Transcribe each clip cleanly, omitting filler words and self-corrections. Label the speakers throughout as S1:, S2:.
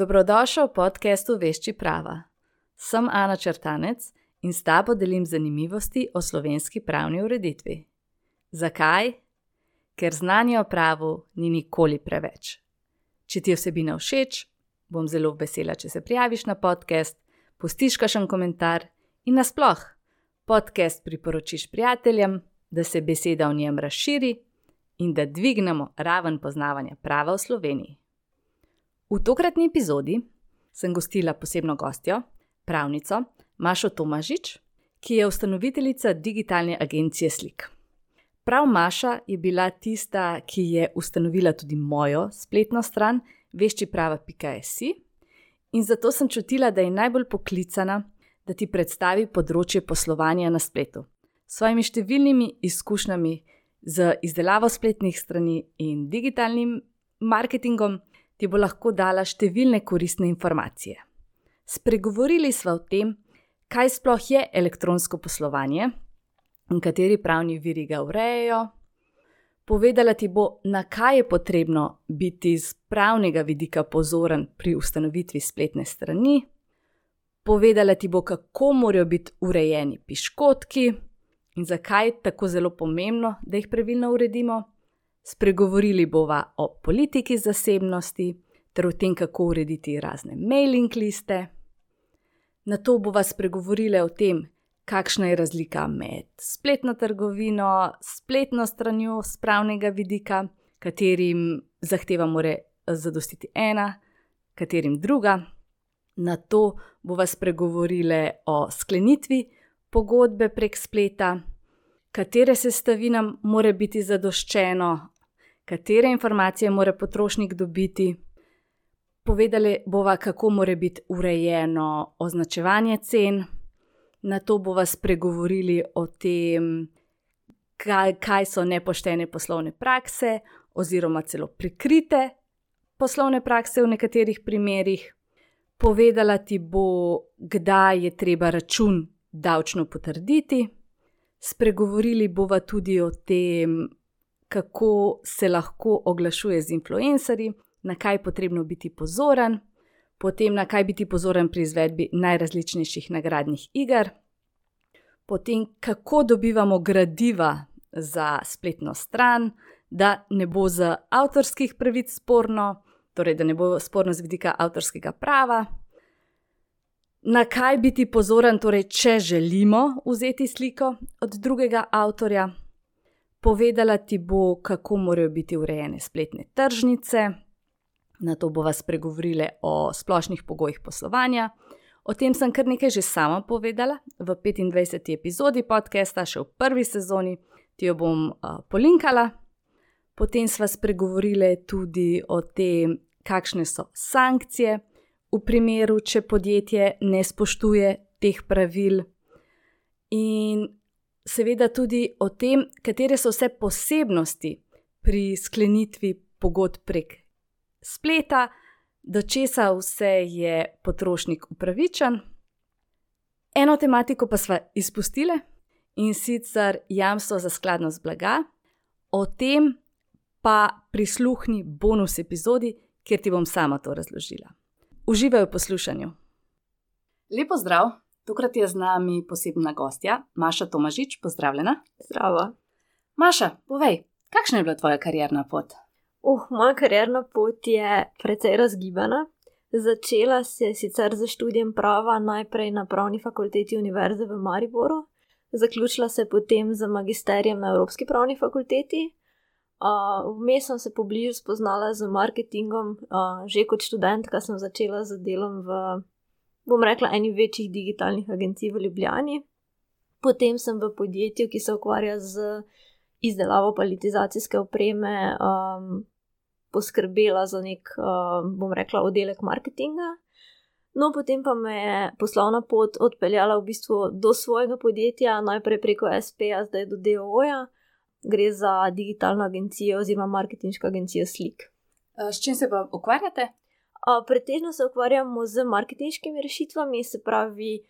S1: Dobrodošel v podcastu Vešči prava. Sem Ana Črtanec in s tabo delim zanimivosti o slovenski pravni ureditvi. Zakaj? Ker znanja o pravu ni nikoli preveč. Če ti je vsebina všeč, bom zelo vesela, če se prijaviš na podcast, pustiš kakšen komentar in nasploh podcast priporočiš prijateljem, da se beseda o njem razširi in da dvignemo raven poznavanja prava v Sloveniji. V tokratni epizodi sem gostila posebno gostjo, pravnico Mašo Tomažič, ki je ustanoviteljica digitalne agencije Slik. Prav Maša je bila tista, ki je ustanovila tudi mojo spletno stran veščiprava.si in zato sem čutila, da je najbolj poklicana, da ti predstavi področje poslovanja na spletu. S svojimi številnimi izkušnjami z izdelavo spletnih strani in digitalnim marketingom ti bo lahko dala številne koristne informacije. Spregovorili sva o tem, kaj sploh je elektronsko poslovanje in kateri pravni viri ga urejajo. Povedala ti bo, na kaj je potrebno biti z pravnega vidika pozoren pri ustanovitvi spletne strani. Povedala ti bo, kako morajo biti urejeni piškotki in zakaj je tako zelo pomembno, da jih pravilno uredimo. Spregovorili bova o politiki zasebnosti ter o tem, kako urediti razne mailing liste. Nato bova spregovorili o tem, kakšna je razlika med spletno trgovino, spletno stranjo s pravnega vidika, katerim zahteva mora zadostiti ena, katerim druga. Nato bova spregovorili o sklenitvi pogodbe prek spleta, katere sestavinam mora biti zadoščeno, katere informacije mora potrošnik dobiti. Povedali bova, kako mora biti urejeno označevanje cen. Nato bova spregovorili o tem, kaj so nepoštene poslovne prakse oziroma celo prikrite poslovne prakse v nekaterih primerih. Povedala ti bo, kdaj je treba račun davčno potrditi. Spregovorili bova tudi o tem, kako se lahko oglašuje z influencerji, na kaj je potrebno biti pozoren, potem na kaj biti pozoren pri izvedbi najrazličnejših nagradnih iger, potem kako dobivamo gradiva za spletno stran, da ne bo z avtorskih pravic sporno, torej da ne bo sporno z vidika avtorskega prava, na kaj biti pozoren, torej če želimo vzeti sliko od drugega avtorja. Povedala ti bo, kako morajo biti urejene spletne tržnice. Nato bova spregovorili o splošnih pogojih poslovanja. O tem sem kar nekaj že sama povedala v 25. epizodi podcasta, še v prvi sezoni, ti jo bom polinkala. Potem sva spregovorili tudi o tem, kakšne so sankcije v primeru, če podjetje ne spoštuje teh pravil. In seveda tudi o tem, katere so vse posebnosti pri sklenitvi pogodb prek spleta, do česa vse je potrošnik upravičen. Eno tematiko pa sva izpustili, in sicer jamstvo za skladnost blaga. O tem pa prisluhni bonus epizodi, kjer ti bom sama to razložila. Uživaj v poslušanju. Lepo zdrav, tokrat je z nami posebna gostja, Maša Tomažič, pozdravljena.
S2: Zdravo.
S1: Maša, povej, kakšna je bila tvoja karierna pot?
S2: Moja karierna pot je precej razgibana. Začela se je sicer z študijem prava najprej na Pravni fakulteti Univerze v Mariboru, zaključila se potem z magisterijem na Evropski pravni fakulteti. Vmes sem se pobliže spoznala z marketingom, že kot študentka sem začela z delom v, eni večjih digitalnih agencij v Ljubljani. Potem sem v podjetju, ki se ukvarja z izdelavo paletizacijske opreme, poskrbela za nek, oddelek marketinga. No, potem pa me je poslovna pot odpeljala v bistvu do svojega podjetja, najprej preko SP-ja, zdaj do DOO-ja. Gre za digitalno agencijo oziroma marketinško agencijo Slik.
S1: S čim se pa ukvarjate?
S2: Pretežno se ukvarjamo z marketinškimi rešitvami, se pravi,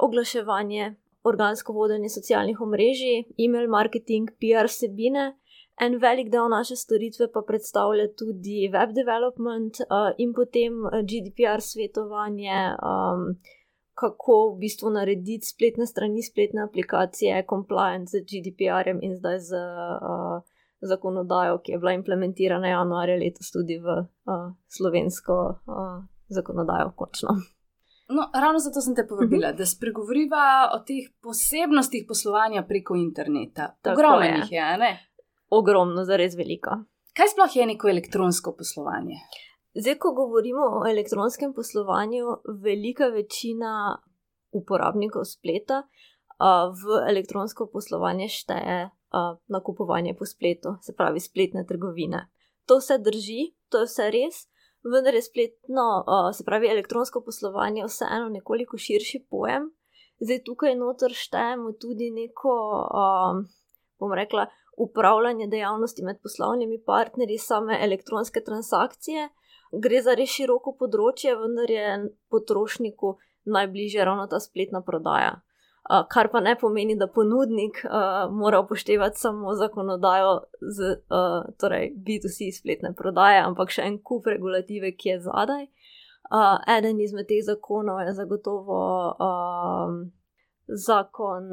S2: oglaševanje, organsko vodenje socialnih omrežij, email marketing, PR vsebine. En velik del naše storitve pa predstavlja tudi web development in potem GDPR svetovanje, kako v bistvu narediti spletne strani, spletne aplikacije compliant z GDPR-em in zdaj z zakonodajo, ki je bila implementirana januarja letos tudi v slovensko zakonodajo končno.
S1: No, ravno zato sem te povabila, da spregovoriva o teh posebnostih poslovanja preko interneta. Ogromno jih je, ne?
S2: Ogromno, zares veliko.
S1: Kaj sploh je neko elektronsko poslovanje?
S2: Zdaj, ko govorimo o elektronskem poslovanju, velika večina uporabnikov spleta v elektronsko poslovanje šteje nakupovanje po spletu, se pravi spletne trgovine. To vse drži, to je vse res, vendar je spletno, se pravi elektronsko poslovanje vseeno nekoliko širši pojem. Zdaj tukaj noter štejemo tudi neko, bom rekla, upravljanje dejavnosti med poslovnimi partnerji, same elektronske transakcije. Gre za res široko področje, vendar je potrošniku najbližje ravno ta spletna prodaja. Kar pa ne pomeni, da ponudnik mora upoštevati samo zakonodajo torej B2C spletne prodaje, ampak še en kup regulative, ki je zadaj. Eden izmed teh zakonov je zagotovo zakon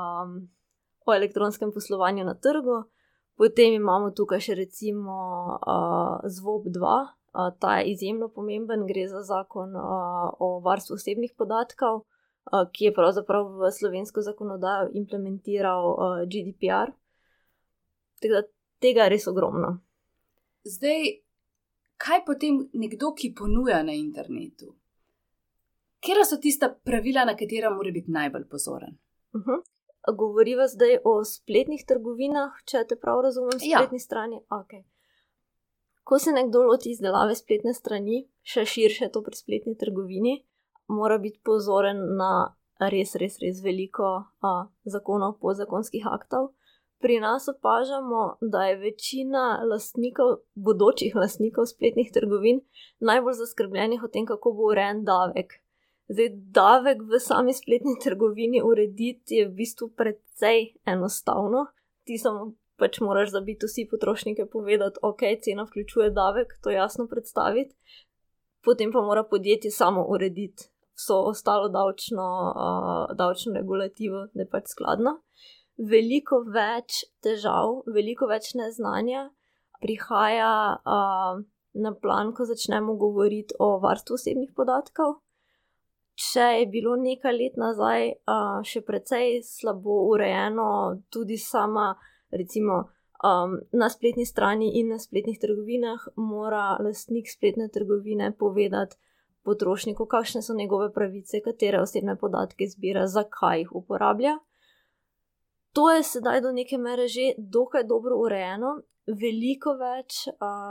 S2: o elektronskem poslovanju na trgu. Potem imamo tukaj še recimo ZVOP-2, ta je izjemno pomemben, gre za zakon o varstvu osebnih podatkov, ki je pravzaprav v slovensko zakonodajo implementiral GDPR. Tega je res ogromno.
S1: Zdaj, kaj potem nekdo, ki ponuja na internetu? Katera so tista pravila, na katera mora biti najbolj pozoren?
S2: Govoriva zdaj o spletnih trgovinah, če te prav razumem, spletni strani? Okay. Ko se nekdo loti izdelave spletne strani, še širše to pri spletni trgovini, mora biti pozoren na res veliko zakonov, podzakonskih aktov. Pri nas opažamo, da je večina bodočih lastnikov spletnih trgovin najbolj zaskrbljenih o tem, kako bo urejen davek. Zdaj, davek v sami spletni trgovini urediti je v bistvu precej enostavno. Ti samo pač moraš za B2C potrošnike povedati, ok, cena vključuje davek, to jasno predstaviti. Potem pa mora podjetje samo urediti vso ostalo davčno regulativo, da je pač skladno. Veliko več težav, veliko več neznanja prihaja na plan, ko začnemo govoriti o varstvu osebnih podatkov. Če je bilo nekaj let nazaj še precej slabo urejeno, tudi sama, recimo, na spletni strani in na spletnih trgovinah mora lastnik spletne trgovine povedati potrošniku, kakšne so njegove pravice, katere osebne podatke zbira, zakaj jih uporablja. To je sedaj do neke mere že dokaj dobro urejeno, veliko več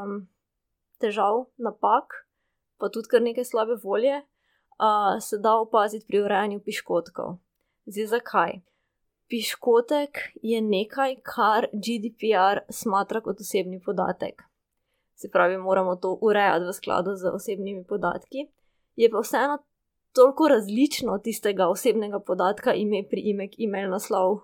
S2: težav, napak, pa tudi kar nekaj slabe volje, se da opaziti pri urejanju piškotkov. Zdaj, zakaj? Piškotek je nekaj, kar GDPR smatra kot osebni podatek. Se pravi, moramo to urejati v skladu z osebnimi podatki. Je pa vseeno toliko različno od tistega osebnega podatka, ime, priimek, e-mail, naslov,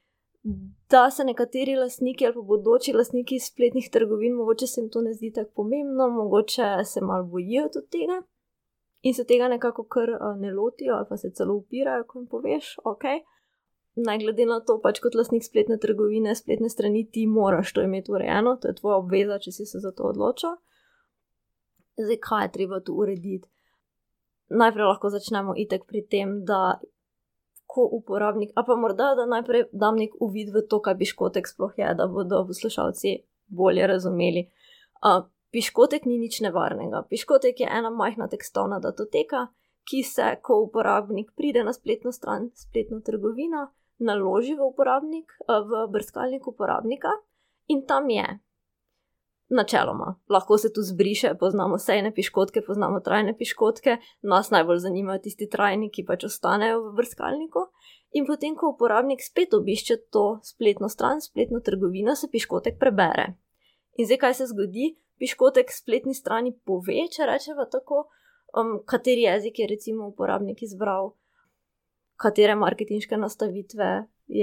S2: da se nekateri lastniki ali pa bodoči lastniki spletnih trgovin, mogoče se jim to ne zdi tako pomembno, mogoče se malo bojijo tudi tega in se tega nekako kar ne lotijo ali pa se celo upirajo, ko jim poveš, ok, naj glede na to pač kot lastnik spletne trgovine, spletne strani, ti moraš to imeti urejeno, to je tvoja obveza, če si se za to odločil. Zdaj, kaj je treba tu urediti? Najprej lahko začnemo itek pri tem, da ko uporabnik, a pa morda, da najprej dam nek uvid v to, kaj piškotek sploh je, da bodo poslušalci bolje razumeli. Piškotek ni nič nevarnega. Piškotek je ena majhna tekstovna datoteka, ki se, ko uporabnik pride na spletno stran, spletno trgovino, naloži v brskalnik uporabnika in tam je. Načeloma. Lahko se tu zbriše, poznamo sejne piškotke, poznamo trajne piškotke, nas najbolj zanimajo tisti trajni, ki pač ostanejo v brskalniku. In potem, ko uporabnik spet obišče to spletno stran, spletno trgovino, se piškotek prebere. In zdaj, kaj se zgodi? Piškotek spletni strani pove, če rečeva tako, kateri jezik je recimo uporabnik izbral, katere marketinške nastavitve je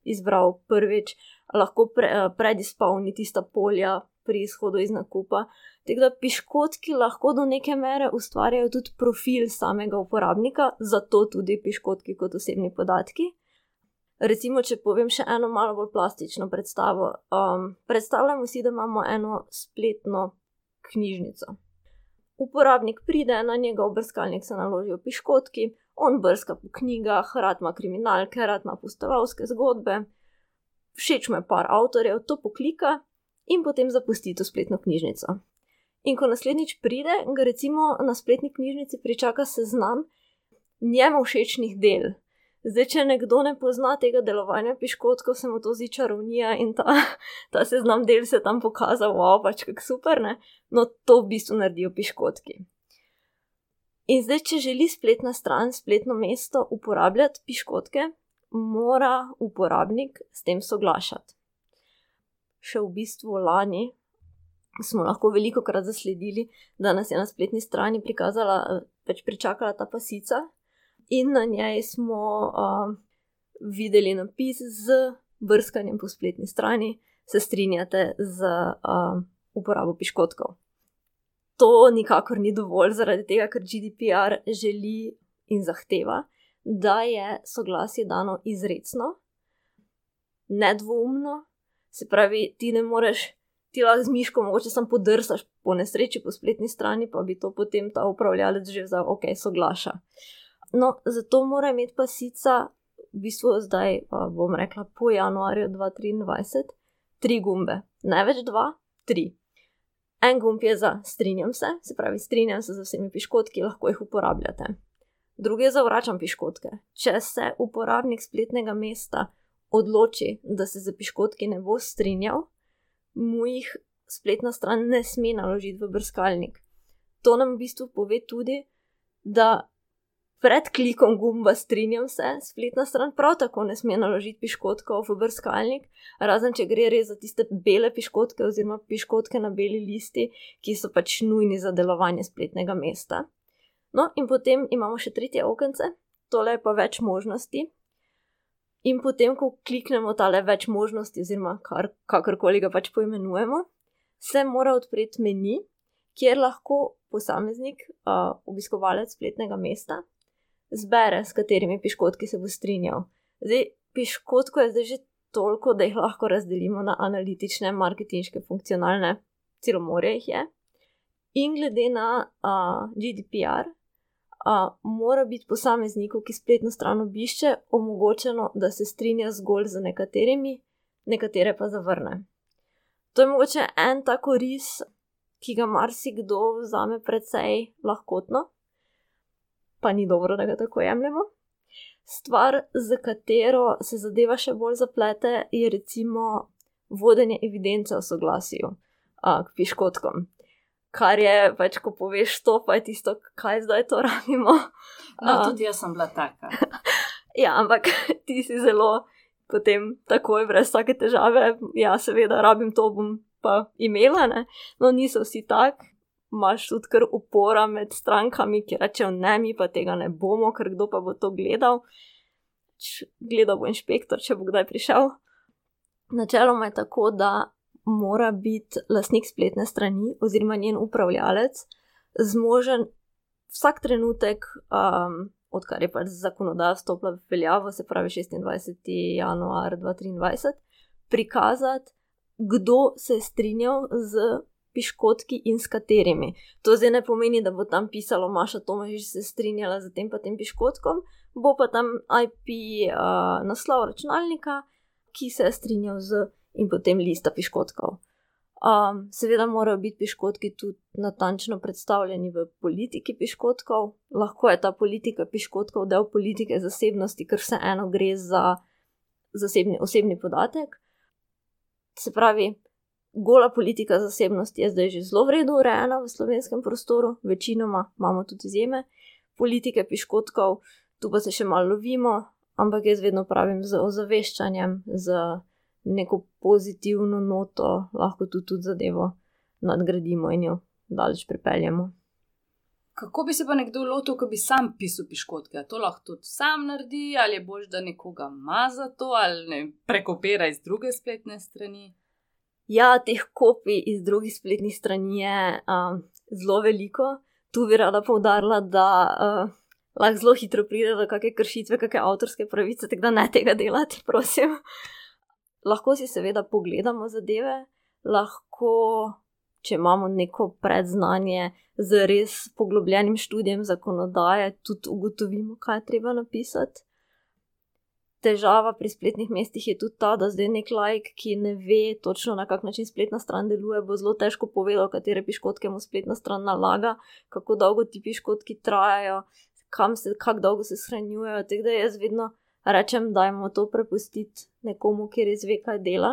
S2: izbral prvič, lahko predizpolni tista polja pri izhodu iz nakupa. Tako da piškotki lahko do neke mere ustvarjajo tudi profil samega uporabnika, zato tudi piškotki kot osebni podatki. Recimo, če povem še eno malo bolj plastično predstavo. Predstavljamo si, da imamo eno spletno knjižnico. Uporabnik pride, na njegov brskalnik se naložijo piškotki, on brska po knjigah, rad ima kriminalke, rad ima pustolovske zgodbe, všeč mu je par avtorjev, to poklika in potem zapusti to spletno knjižnico. In ko naslednjič pride, ga recimo na spletni knjižnici pričaka seznam njemu všečnih del. Zdaj, če nekdo ne pozna tega delovanja piškotkov, se mu to zdi čarovnija in ta seznam del se tam pokazal, wow, pač kak super, ne? No, to v bistvu naredijo piškotki. In zdaj, če želi spletna stran, spletno mesto uporabljati piškotke, mora uporabnik s tem soglašati. Še v bistvu lani smo lahko velikokrat zasledili, da nas je na spletni strani pričakala ta pasica, in na njej smo videli napis z brskanjem po spletni strani, se strinjate z uporabo piškotkov. To nikakor ni dovolj, zaradi tega, ker GDPR želi in zahteva, da je soglasje dano izrecno, nedvoumno, se pravi, ti lahko z miško mogoče samo podrsaš po nesreči po spletni strani, pa bi to potem ta upravljalec že vzal, ok, soglaša. No, zato mora imeti pasica, v bistvu zdaj, bom rekla, po januarju 2023, 3 gumbe. Največ 2, 3. En gumb je za strinjam se pravi, strinjam se z vsemi piškotki, lahko jih uporabljate. Drugi je za vračam piškotke. Če se uporabnik spletnega mesta odloči, da se za piškotki ne bo strinjal, mu jih spletna stran ne sme naložiti v brskalnik. To nam v bistvu pove tudi, da pred klikom gumba strinjam se, spletna stran prav tako ne sme naložiti piškotkov v brskalnik, razen če gre res za tiste bele piškotke oziroma piškotke na beli listi, ki so pač nujni za delovanje spletnega mesta. No, in potem imamo še tretje okence, tole je pa več možnosti. In potem, ko kliknemo tale več možnosti oziroma kakorkoli ga pač poimenujemo, se mora odpreti meni, kjer lahko posameznik, obiskovalec spletnega mesta, zbere, s katerimi piškotki se bo strinjal. Zdaj, piškotko je zdaj že toliko, da jih lahko razdelimo na analitične, marketinške, funkcionalne, celo morje jih je. In glede na GDPR, mora biti posamezniku, ki spletno stran obišče, omogočeno, da se strinja zgolj z nekaterimi, nekatere pa zavrne. To je mogoče en tak oris, ki ga marsikdo vzame precej lahkotno, pa ni dobro, da ga tako jemljemo. Stvar, za katero se zadeva še bolj zaplete, je recimo vodenje evidence o soglasju k piškotkom. Kar je, pač ko poveš to, pa je tisto, kaj zdaj to rabimo.
S1: No, tudi jaz sem bila taka.
S2: Ja, ampak ti si zelo potem takoj, brez vsake težave, ja, seveda, rabim to, bom pa imela, ne. No, niso vsi tak, imaš tudi kar upora med strankami, ki rečejo, ne, mi pa tega ne bomo, ker kdo pa bo to gledal. Gledal bo inšpektor, če bo kdaj prišel. Načeloma je tako, da mora biti lastnik spletne strani oziroma njen upravljalec zmožen vsak trenutek, odkar je pač zakonodaja vstopila v veljavo, se pravi 26. januar 2023, prikazati, kdo se je strinjal z piškotki in s katerimi. To zdaj ne pomeni, da bo tam pisalo Maša Tomažič se strinjala z tem pa tem piškotkom, bo pa tam IP naslov računalnika, ki se je strinjal z in potem lista piškotkov. Seveda morajo biti piškotki tudi natančno predstavljeni v politiki piškotkov. Lahko je ta politika piškotkov del politike zasebnosti, ker vseeno gre za osebni podatek. Se pravi, gola politika zasebnosti je zdaj že zelo v redu urejena v slovenskem prostoru, večinoma imamo tudi izjeme. Politike piškotkov, tu pa se še malo lovimo, ampak jaz vedno pravim z ozaveščanjem, z neko pozitivno noto, lahko tudi zadevo nadgradimo in jo daleč pripeljemo.
S1: Kako bi se pa nekdo lotil, ko bi sam pisal piškotke? To lahko tudi sam naredi, ali je boljše, da nekoga ima za to, ali ne prekopira iz druge spletne strani?
S2: Ja, teh kopij iz drugih spletnih strani je zelo veliko. Tu bi rada poudarila, da lahko zelo hitro pride do kakšne kršitve, kakšne avtorske pravice, tako da ne tega delati, prosim. Lahko si seveda pogledamo zadeve, lahko, če imamo neko predznanje z res poglobljenim študijem zakonodaje, tudi ugotovimo, kaj je treba napisati. Težava pri spletnih mestih je tudi ta, da zdaj nek laik, ki ne ve točno, na kak način spletna stran deluje, bo zelo težko povedal, katere piškotke mu spletna stran nalaga, kako dolgo ti piškotki trajajo, kako dolgo se shranjujejo. Tako da jaz vedno rečem, dajmo to prepustiti nekomu, ki res ve, kaj dela.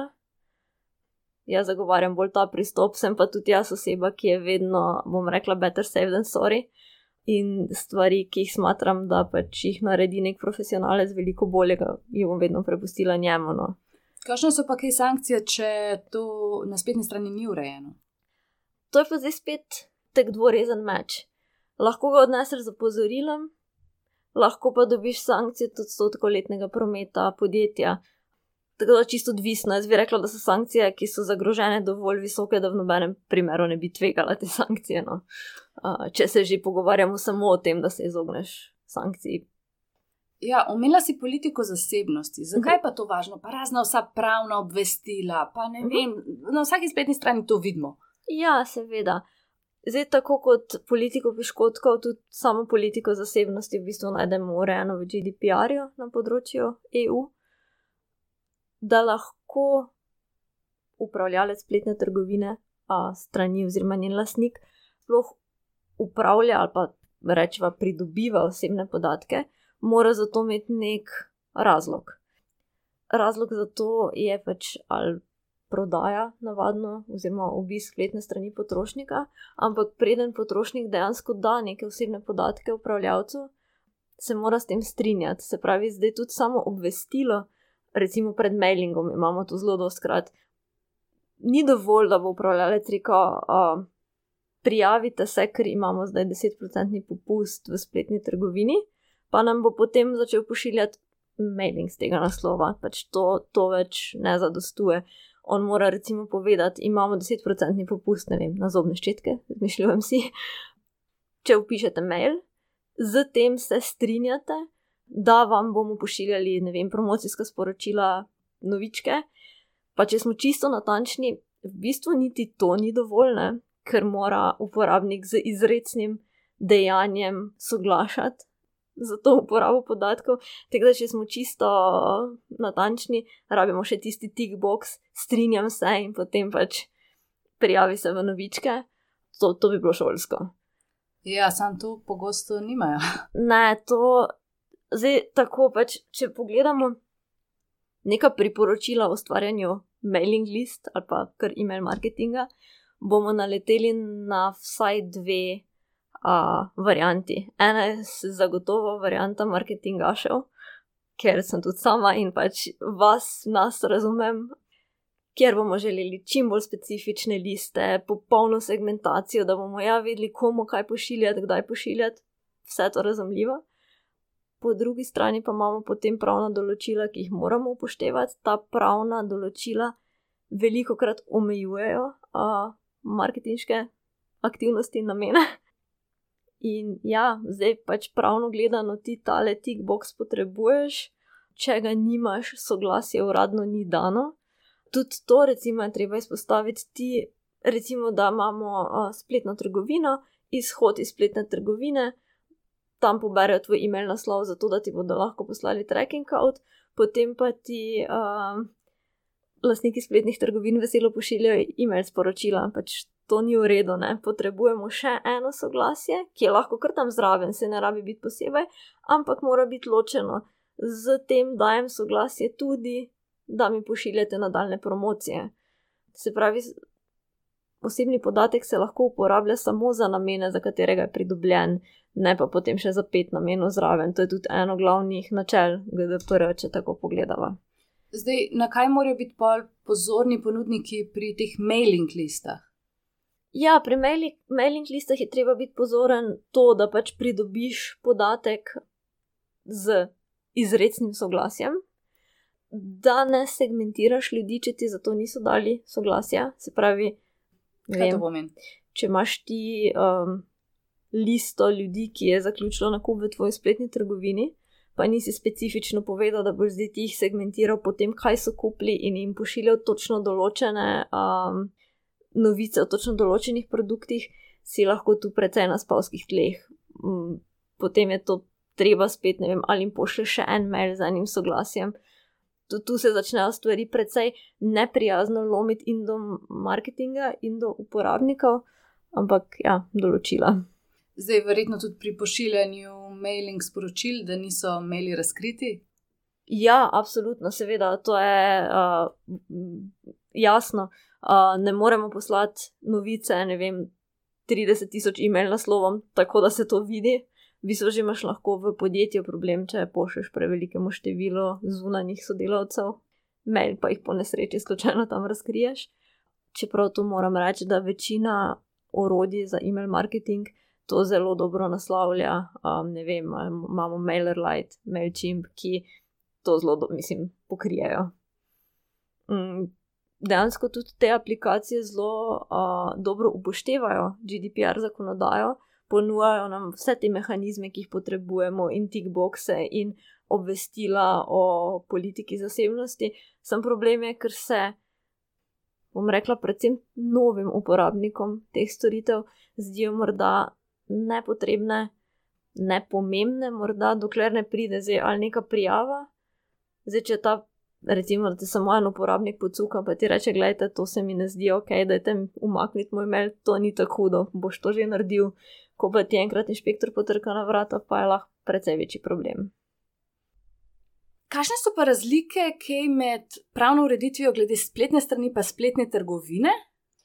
S2: Jaz zagovarjam bolj ta pristop, sem pa tudi jaz oseba, ki je vedno, bom rekla, better safe than sorry. In stvari, ki jih smatram, da pač jih naredi nek profesionalec veliko boljega, jih bom vedno prepustila njemu. No.
S1: Kakšne so pa kaj sankcije, če to na spletni strani ni urejeno?
S2: To je pa zdaj spet tak dvorezen meč. Lahko ga odneseš z opozorilom, lahko pa dobiš sankcije od odstotkov letnega prometa podjetja. Tako da čisto odvisno. Jaz bi rekla, da so sankcije, ki so zagrožene, dovolj visoke, da v nobenem primeru ne bi tvegala te sankcije. No. Če se že pogovarjamo samo o tem, da se izogneš sankciji.
S1: Ja, omenila si politiko zasebnosti. Zakaj pa to važno? Pa razna vsa pravna obvestila, pa ne vem, na vsaki spletni strani to vidimo.
S2: Ja, seveda. Zdaj, tako kot politiko piškotkov, tudi samo politiko zasebnosti v bistvu najdemo urejeno v GDPR-ju na področju EU. Da lahko upravljalec spletne trgovine, strani oziroma njen lastnik, sploh upravlja ali pa rečeva pridobiva osebne podatke, mora za to imeti nek razlog. Razlog za to je pač ali prodaja navadno oziroma obisk spletne strani potrošnika, ampak preden potrošnik dejansko da neke osebne podatke upravljalcu, se mora s tem strinjati. Se pravi, zdaj tudi samo obvestilo, recimo pred mailingom imamo to zelo dostikrat. Ni dovolj, da bo upravljalec rekel, prijavite se, ker imamo zdaj 10% popust v spletni trgovini, pa nam bo potem začel pošiljati mailing z tega naslova. Pač to več ne zadostuje. On mora recimo povedati, imamo 10% popust, ne vem, na zobne ščetke, zmišljujem si. Če vpišete mail, z tem se strinjate, da vam bomo pošiljali, ne vem, promocijska sporočila, novičke. Pa če smo čisto natančni, v bistvu niti to ni dovolj, ne? Ker mora uporabnik z izrecnim dejanjem soglašati za to uporabo podatkov. Tako da, če smo čisto natančni, rabimo še tisti tick box, strinjam se in potem pač prijavi se v novičke. To bi bilo šolsko.
S1: Ja, samo to pogosto nimajo.
S2: Ne, to zdaj tako pač, če pogledamo neka priporočila o ustvarjanju mailing list ali pa kar email marketinga, bomo naleteli na vsaj dve varianti. Ena je zagotovo varianta marketingašev, ker sem tudi sama in pač nas razumem, kjer bomo želeli čim bolj specifične liste, popolno segmentacijo, da bomo vedeli, komu kaj pošiljati, kdaj pošiljati, vse to razumljivo. Po drugi strani pa imamo potem pravna določila, ki jih moramo upoštevati. Ta pravna določila velikokrat omejujejo marketinške aktivnosti in namene. In ja, zdaj pač pravno gledano ti tale tick box potrebuješ, če ga nimaš, soglasje uradno ni dano. Tudi to recimo je treba izpostaviti ti, recimo da imamo spletno trgovino, izhod iz spletne trgovine, tam poberejo tvoj email naslov, zato da ti bodo lahko poslali tracking code, potem pa ti lastniki spletnih trgovin veselo pošiljajo email sporočila, pač to ni v redu, ne. Potrebujemo še eno soglasje, ki je lahko kar tam zraven, se ne rabi biti posebej, ampak mora biti ločeno. Z tem dajem soglasje tudi, da mi pošiljate nadaljne promocije. Se pravi, osebni podatek se lahko uporablja samo za namene, za katerega je pridobljen, ne pa potem še za 5 namenov zraven. To je tudi eno glavnih načel GDPR, če tako pogledava.
S1: Zdaj, na kaj morajo biti pozorni ponudniki pri teh mailing listah?
S2: Ja, pri mailing listah je treba biti pozoren to, da pač pridobiš podatek z izrecnim soglasjem, da ne segmentiraš ljudi, če ti za to niso dali soglasja. Se pravi,
S1: Kaj to pomeni?
S2: Če imaš ti listo ljudi, ki je zaključilo nakup v tvoji spletni trgovini, pa nisi specifično povedal, da boš zdaj ti jih segmentiral po tem, kaj so kupili in jim pošiljal točno določene novice o točno določenih produktih, si lahko tu precej na spavskih tleh. Potem je to treba spet, ne vem, ali jim pošle še en mail z enim soglasjem. Tu se začnejo stvari precej neprijazno lomiti in do marketinga in do uporabnikov, ampak ja, določila.
S1: Zdaj verjetno tudi pri pošiljanju mailing sporočil, da niso maili razkriti?
S2: Ja, absolutno, seveda, to je jasno. Ne moremo poslati novice, ne vem, 30,000 e-mail naslovom, tako da se to vidi. V bistvu že imaš lahko v podjetju problem, če pošlješ prevelikemu številu zunanjih sodelavcev, mail pa jih po nesreči slučajno tam razkriješ. Čeprav tu moram reči, da večina orodij za e-mail marketing to zelo dobro naslavlja. Ne vem, imamo MailerLite, Mailchimp, ki to zelo pokrijejo. Dejansko tudi te aplikacije zelo dobro upoštevajo GDPR zakonodajo, ponujajo nam vse te mehanizme, ki jih potrebujemo, in tickboxe in obvestila o politiki zasebnosti. Sam problem je, ker se, bom rekla, predvsem novim uporabnikom teh storitev zdijo morda nepotrebne, nepomembne, morda dokler ne pride zdaj ali neka prijava. Zdaj, če recimo, da te samo en uporabnik pocuka, pa ti reče, gledajte, to se mi ne zdi ok, dajte umakniti moj mail, to ni tako hudo, boš to že naredil. Ko pa ti enkrat inšpektor potrka na vrata, pa je lahko precej večji problem.
S1: Kakšne so pa razlike kaj med pravno ureditvijo glede spletne strani pa spletne trgovine?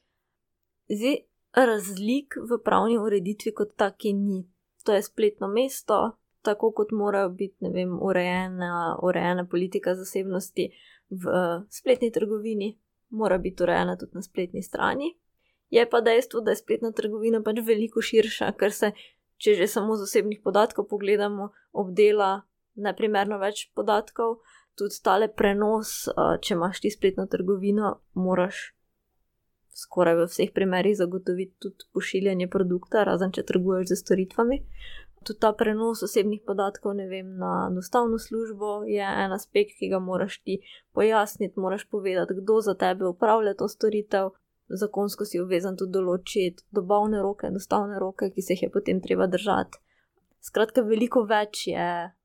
S2: Zdaj, razlik v pravni ureditvi kot taki ni. To je spletno mesto, tako kot morajo biti, ne vem, urejena politika zasebnosti v spletni trgovini, mora biti urejena tudi na spletni strani. Je pa dejstvo, da je spletna trgovina pač veliko širša, ker se, če že samo z osebnih podatkov pogledamo, obdela neprimerno več podatkov. Tudi tale prenos, če imaš ti spletno trgovino, moraš skoraj v vseh primerih zagotoviti tudi pošiljanje produkta, razen če trguješ z storitvami. Tudi ta prenos osebnih podatkov, ne vem, na dostavno službo je en aspekt, ki ga moraš ti pojasniti, moraš povedati, kdo za tebe upravlja to storitev. Zakonsko si obvezan tudi določiti dobavne roke, dostavne roke, ki se jih je potem treba držati. Skratka, veliko več je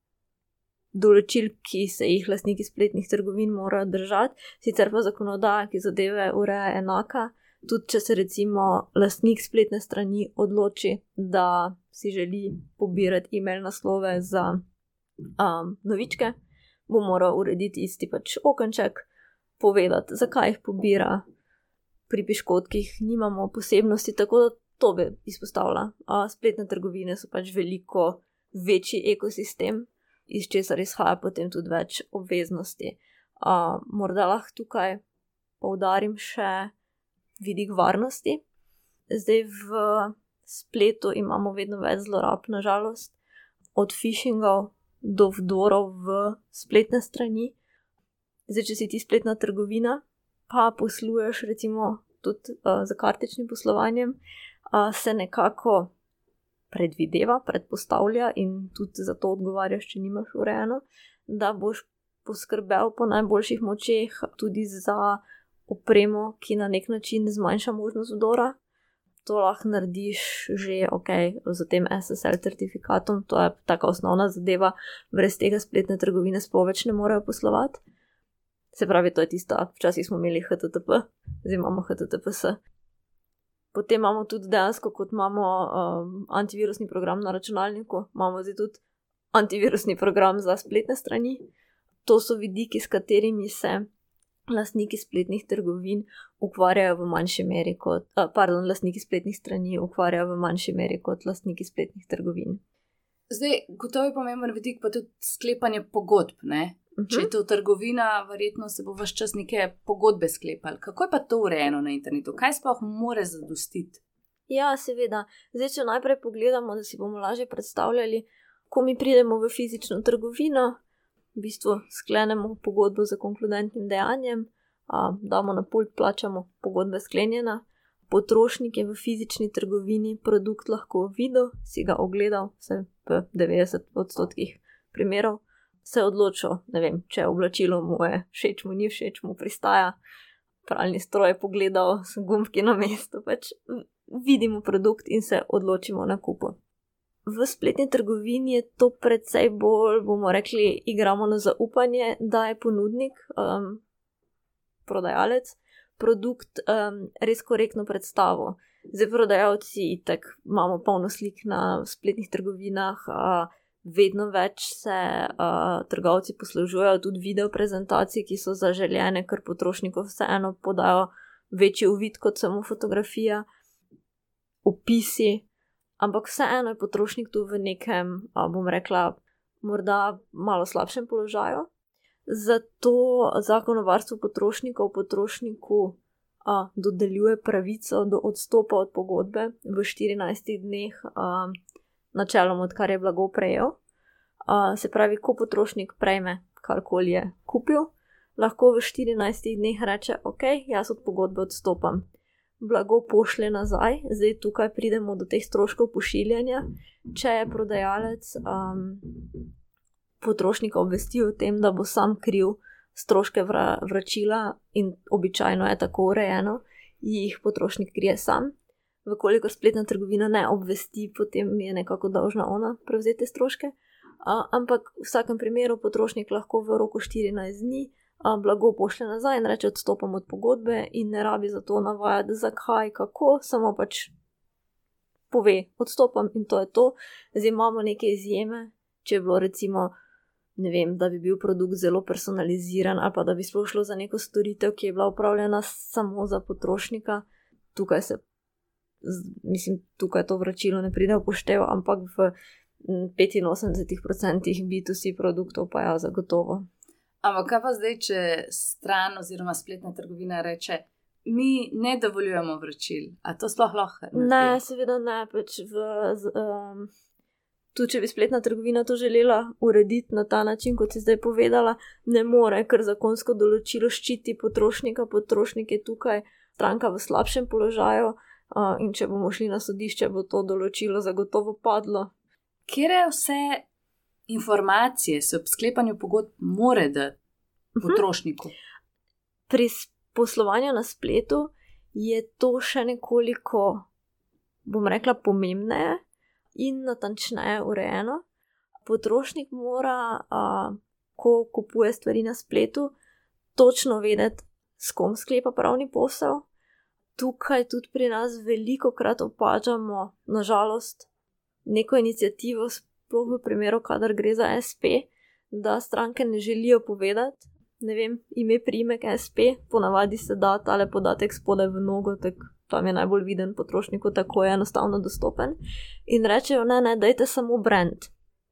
S2: določil, ki se jih lastniki spletnih trgovin morajo držati, sicer pa zakonodaja, ki zadeve ureja enaka. Tudi če se recimo lastnik spletne strani odloči, da si želi pobirati e-mail naslove za novičke, bo moral urediti isti pač okenček, povedati, zakaj jih pobira. Pri piškotkih nimamo posebnosti, tako da to bi izpostavila. Spletne trgovine so pač veliko večji ekosistem, iz česar izhaja potem tudi več obveznosti. Morda lahko tukaj poudarim še vidik varnosti. Zdaj v spletu imamo vedno več zlorab, na žalost, od phishingov do vdorov v spletne strani. Zdaj, če si ti spletna trgovina, pa posluješ recimo tudi za kartičnim poslovanjem, se nekako predvideva, predpostavlja in tudi za to odgovarjaš, če nimaš urejeno, da boš poskrbel po najboljših močeh tudi za opremo, ki na nek način zmanjša možnost vdora. To lahko narediš že z tem SSL certifikatom, to je taka osnovna zadeva, brez tega spletne trgovine sploh več ne morejo poslovati. Se pravi, to je tista, včasih smo imeli HTTP, zdaj imamo HTTPS. Potem imamo tudi dejansko, kot imamo antivirusni program na računalniku, imamo zdaj tudi antivirusni program za spletne strani. To so vidiki, s katerimi se lastniki spletnih trgovin ukvarjajo v manjši meri kot, lastniki spletnih strani ukvarjajo v manjši meri kot lastniki spletnih trgovin.
S1: Zdaj, gotovo je pomemben vidik pa tudi sklepanje pogodb, ne? Če je to trgovina, verjetno se bo ves čas neke pogodbe sklepali. Kako je pa to urejeno na internetu? Kaj sploh more zadostiti?
S2: Ja, seveda. Zdaj, če najprej pogledamo, da si bomo lažje predstavljali, ko mi pridemo v fizično trgovino, v bistvu sklenemo pogodbo za konkludentnim dejanjem, damo na pult, plačamo, pogodba sklenjena. Potrošnik je v fizični trgovini produkt lahko videl, si ga ogledal, vse v 90% primerov, se odločil, ne vem, če oblačilo mu je všeč, mu ni všeč, mu pristaja, pralni stroj je pogledal, so gumbki na mestu, pač vidimo produkt in se odločimo na kupu. V spletni trgovini je to precej bolj, bomo rekli, igramo na zaupanje, da je ponudnik, prodajalec, produkt res korektno predstavo. Zdaj prodajalci itak imamo polno slik na spletnih trgovinah, vedno več se trgovci poslužujejo tudi video prezentacij, ki so zaželjene, ker potrošnikov vseeno podajo večji uvid kot samo fotografija, opisi, ampak vseeno je potrošnik tu v nekem, bom rekla, morda malo slabšem položaju. Zato Zakon o varstvu potrošnikov potrošniku dodeljuje pravico do odstopa od pogodbe v 14 dneh, načeloma odkar je blago prejel. Se pravi, ko potrošnik prejme karkoli je kupil, lahko v 14 dneh reče, ok, jaz od pogodbe odstopam. Blago pošlje nazaj, zdaj tukaj pridemo do teh stroškov pošiljanja, če je prodajalec potrošnika obvesti o tem, da bo sam kriv stroške vračila in običajno je tako urejeno, jih potrošnik krije sam. Vkolikor spletna trgovina ne obvesti, potem je nekako dolžna ona prevzeti stroške, ampak v vsakem primeru potrošnik lahko v roku 14 dni blago pošlje nazaj in reče odstopam od pogodbe in ne rabi za to navajati zakaj, kako, samo pač pove odstopam in to je to. Zdaj imamo neke izjeme, če je bilo recimo, ne vem, da bi bil produkt zelo personaliziran ali pa da bi sploh šlo za neko storitev, ki je bila upravljena samo za potrošnika, tukaj se, mislim, tukaj to vračilo ne pride v poštev, ampak v 85% B2C produktov pa ja, zagotovo.
S1: Ampak kaj pa zdaj, če stran oziroma spletna trgovina reče, mi ne dovoljujemo vračil, a to sploh lahko?
S2: Ne, seveda ne, pač tudi če bi spletna trgovina to želela urediti na ta način, kot si zdaj povedala, ne more, ker zakonsko določilo ščiti potrošnika, potrošnik je tukaj stranka v slabšem položaju in če bomo šli na sodišče, bo to določilo zagotovo padlo.
S1: Kje vse informacije se ob sklepanju pogodb more dati potrošniku?
S2: Pri poslovanju na spletu je to še nekoliko, bom rekla, pomembneje in natančneje urejeno. Potrošnik mora, ko kupuje stvari na spletu, točno vedeti, s kom sklepa pravni posel. Tukaj tudi pri nas velikokrat opažamo, nažalost, neko iniciativo, sploh v primeru, kadar gre za SP, da stranke ne želijo povedati, ne vem, ime, priimek SP, ponavadi se da tale podatek spodaj v nogo, tako tam je najbolj viden potrošniku, tako je enostavno dostopen, in rečejo, ne, dajte samo brand.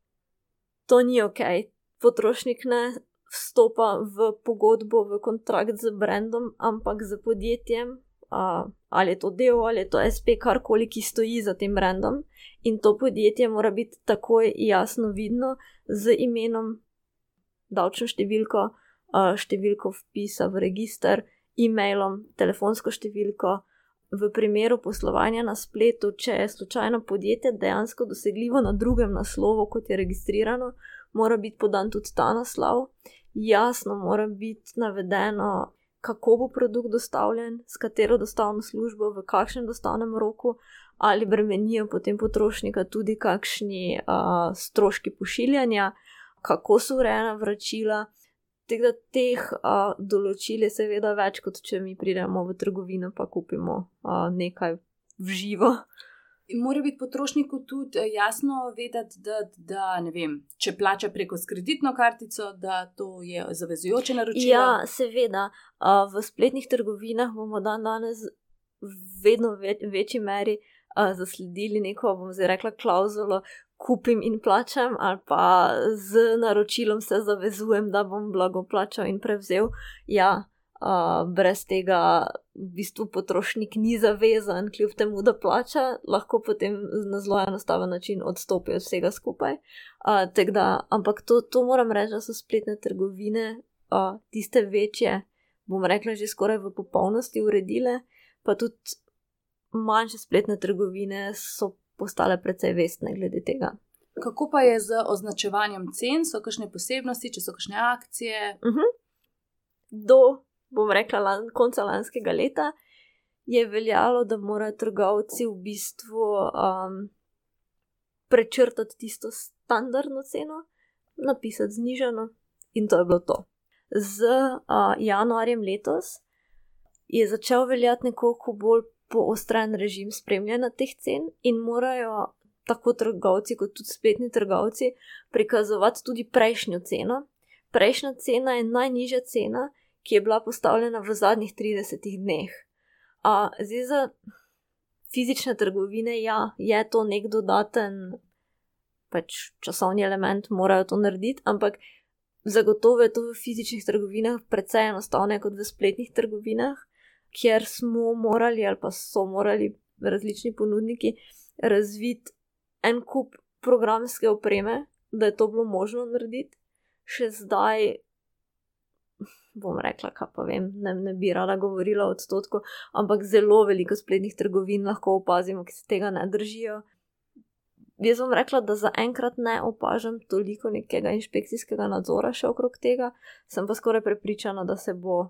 S2: To ni okej. Potrošnik ne vstopa v pogodbo, v kontrakt z brandom, ampak z podjetjem, ali je to del, ali je to SP, karkoli, ki stoji za tem brandom, in to podjetje mora biti takoj jasno vidno z imenom, davčno številko, številko vpisa v register, e-mailom, telefonsko številko. V primeru poslovanja na spletu, če je slučajno podjetje dejansko dosegljivo na drugem naslovu, kot je registrirano, mora biti podan tudi ta naslov. Jasno mora biti navedeno, kako bo produkt dostavljen, s katero dostavno službo, v kakšnem dostavnem roku, ali bremenijo potem potrošnika tudi kakšni stroški pošiljanja, kako so urejena vračila. Tako da teh določil je seveda več, kot če mi pridemo v trgovino pa kupimo nekaj v živo.
S1: Mora biti potrošniku tudi jasno vedeti, da ne vem, če plača preko s kreditno kartico, da to je zavezujoče naročilo.
S2: Ja, seveda. V spletnih trgovinah bomo danes vedno v večji meri zasledili neko, bom zdaj rekla, klauzulo, kupim in plačam, ali pa z naročilom se zavezujem, da bom blago plačal in prevzel. Ja, brez tega v bistvu potrošnik ni zavezan, kljub temu, da plača, lahko potem na zelo enostaven način odstopi od vsega skupaj. Ampak to moram reči, da so spletne trgovine, tiste večje, bom rekla, že skoraj v popolnosti uredile, pa tudi manjše spletne trgovine so postale precej vestne glede tega.
S1: Kako pa je z označevanjem cen? So kakšne posebnosti, če so kakšne akcije?
S2: Do, bom rekla, konca lanskega leta je veljalo, da morajo trgovci v bistvu prečrtati tisto standardno ceno, napisati znižano in to je bilo to. Z januarjem letos je začel veljati nekoliko bolj poostren režim spremljanja teh cen in morajo tako trgovci kot tudi spletni trgovci prikazovati tudi prejšnjo ceno. Prejšnja cena je najnižja cena, ki je bila postavljena v zadnjih 30 dneh. Zdaj za fizične trgovine, je to nek dodaten časovni element, morajo to narediti, ampak zagotovo je to v fizičnih trgovinah precej enostavneje kot v spletnih trgovinah, kjer smo morali ali pa so morali različni ponudniki razviti en kup programske opreme, da je to bilo možno narediti. Še zdaj, bom rekla, kaj pa vem, ne bi rada govorila o odstotku, ampak zelo veliko spletnih trgovin lahko opazimo, ki se tega ne držijo. Jaz bom rekla, da zaenkrat ne opažam toliko nekega inšpekcijskega nadzora še okrog tega, sem pa skoraj prepričana, da se bo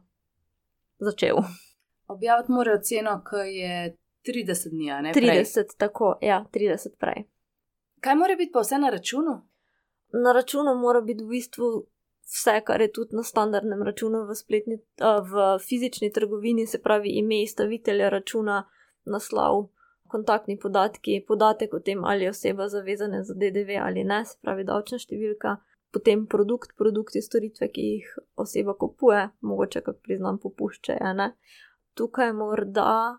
S2: začel.
S1: Objaviti morajo ceno, ki je 30 dni, ne?
S2: 30, tako, 30 prej.
S1: Kaj mora biti pa vse na računu?
S2: Na računu mora biti v bistvu vse, kar je tudi na standardnem računu v fizični trgovini, se pravi ime izstavitelja računa, naslov, kontaktni podatki, podatek o tem, ali je oseba zavezana za DDV ali ne, se pravi davčna številka, potem produkti, storitve, ki jih oseba kupuje, mogoče kak priznam popuščajo, ne. Tukaj morda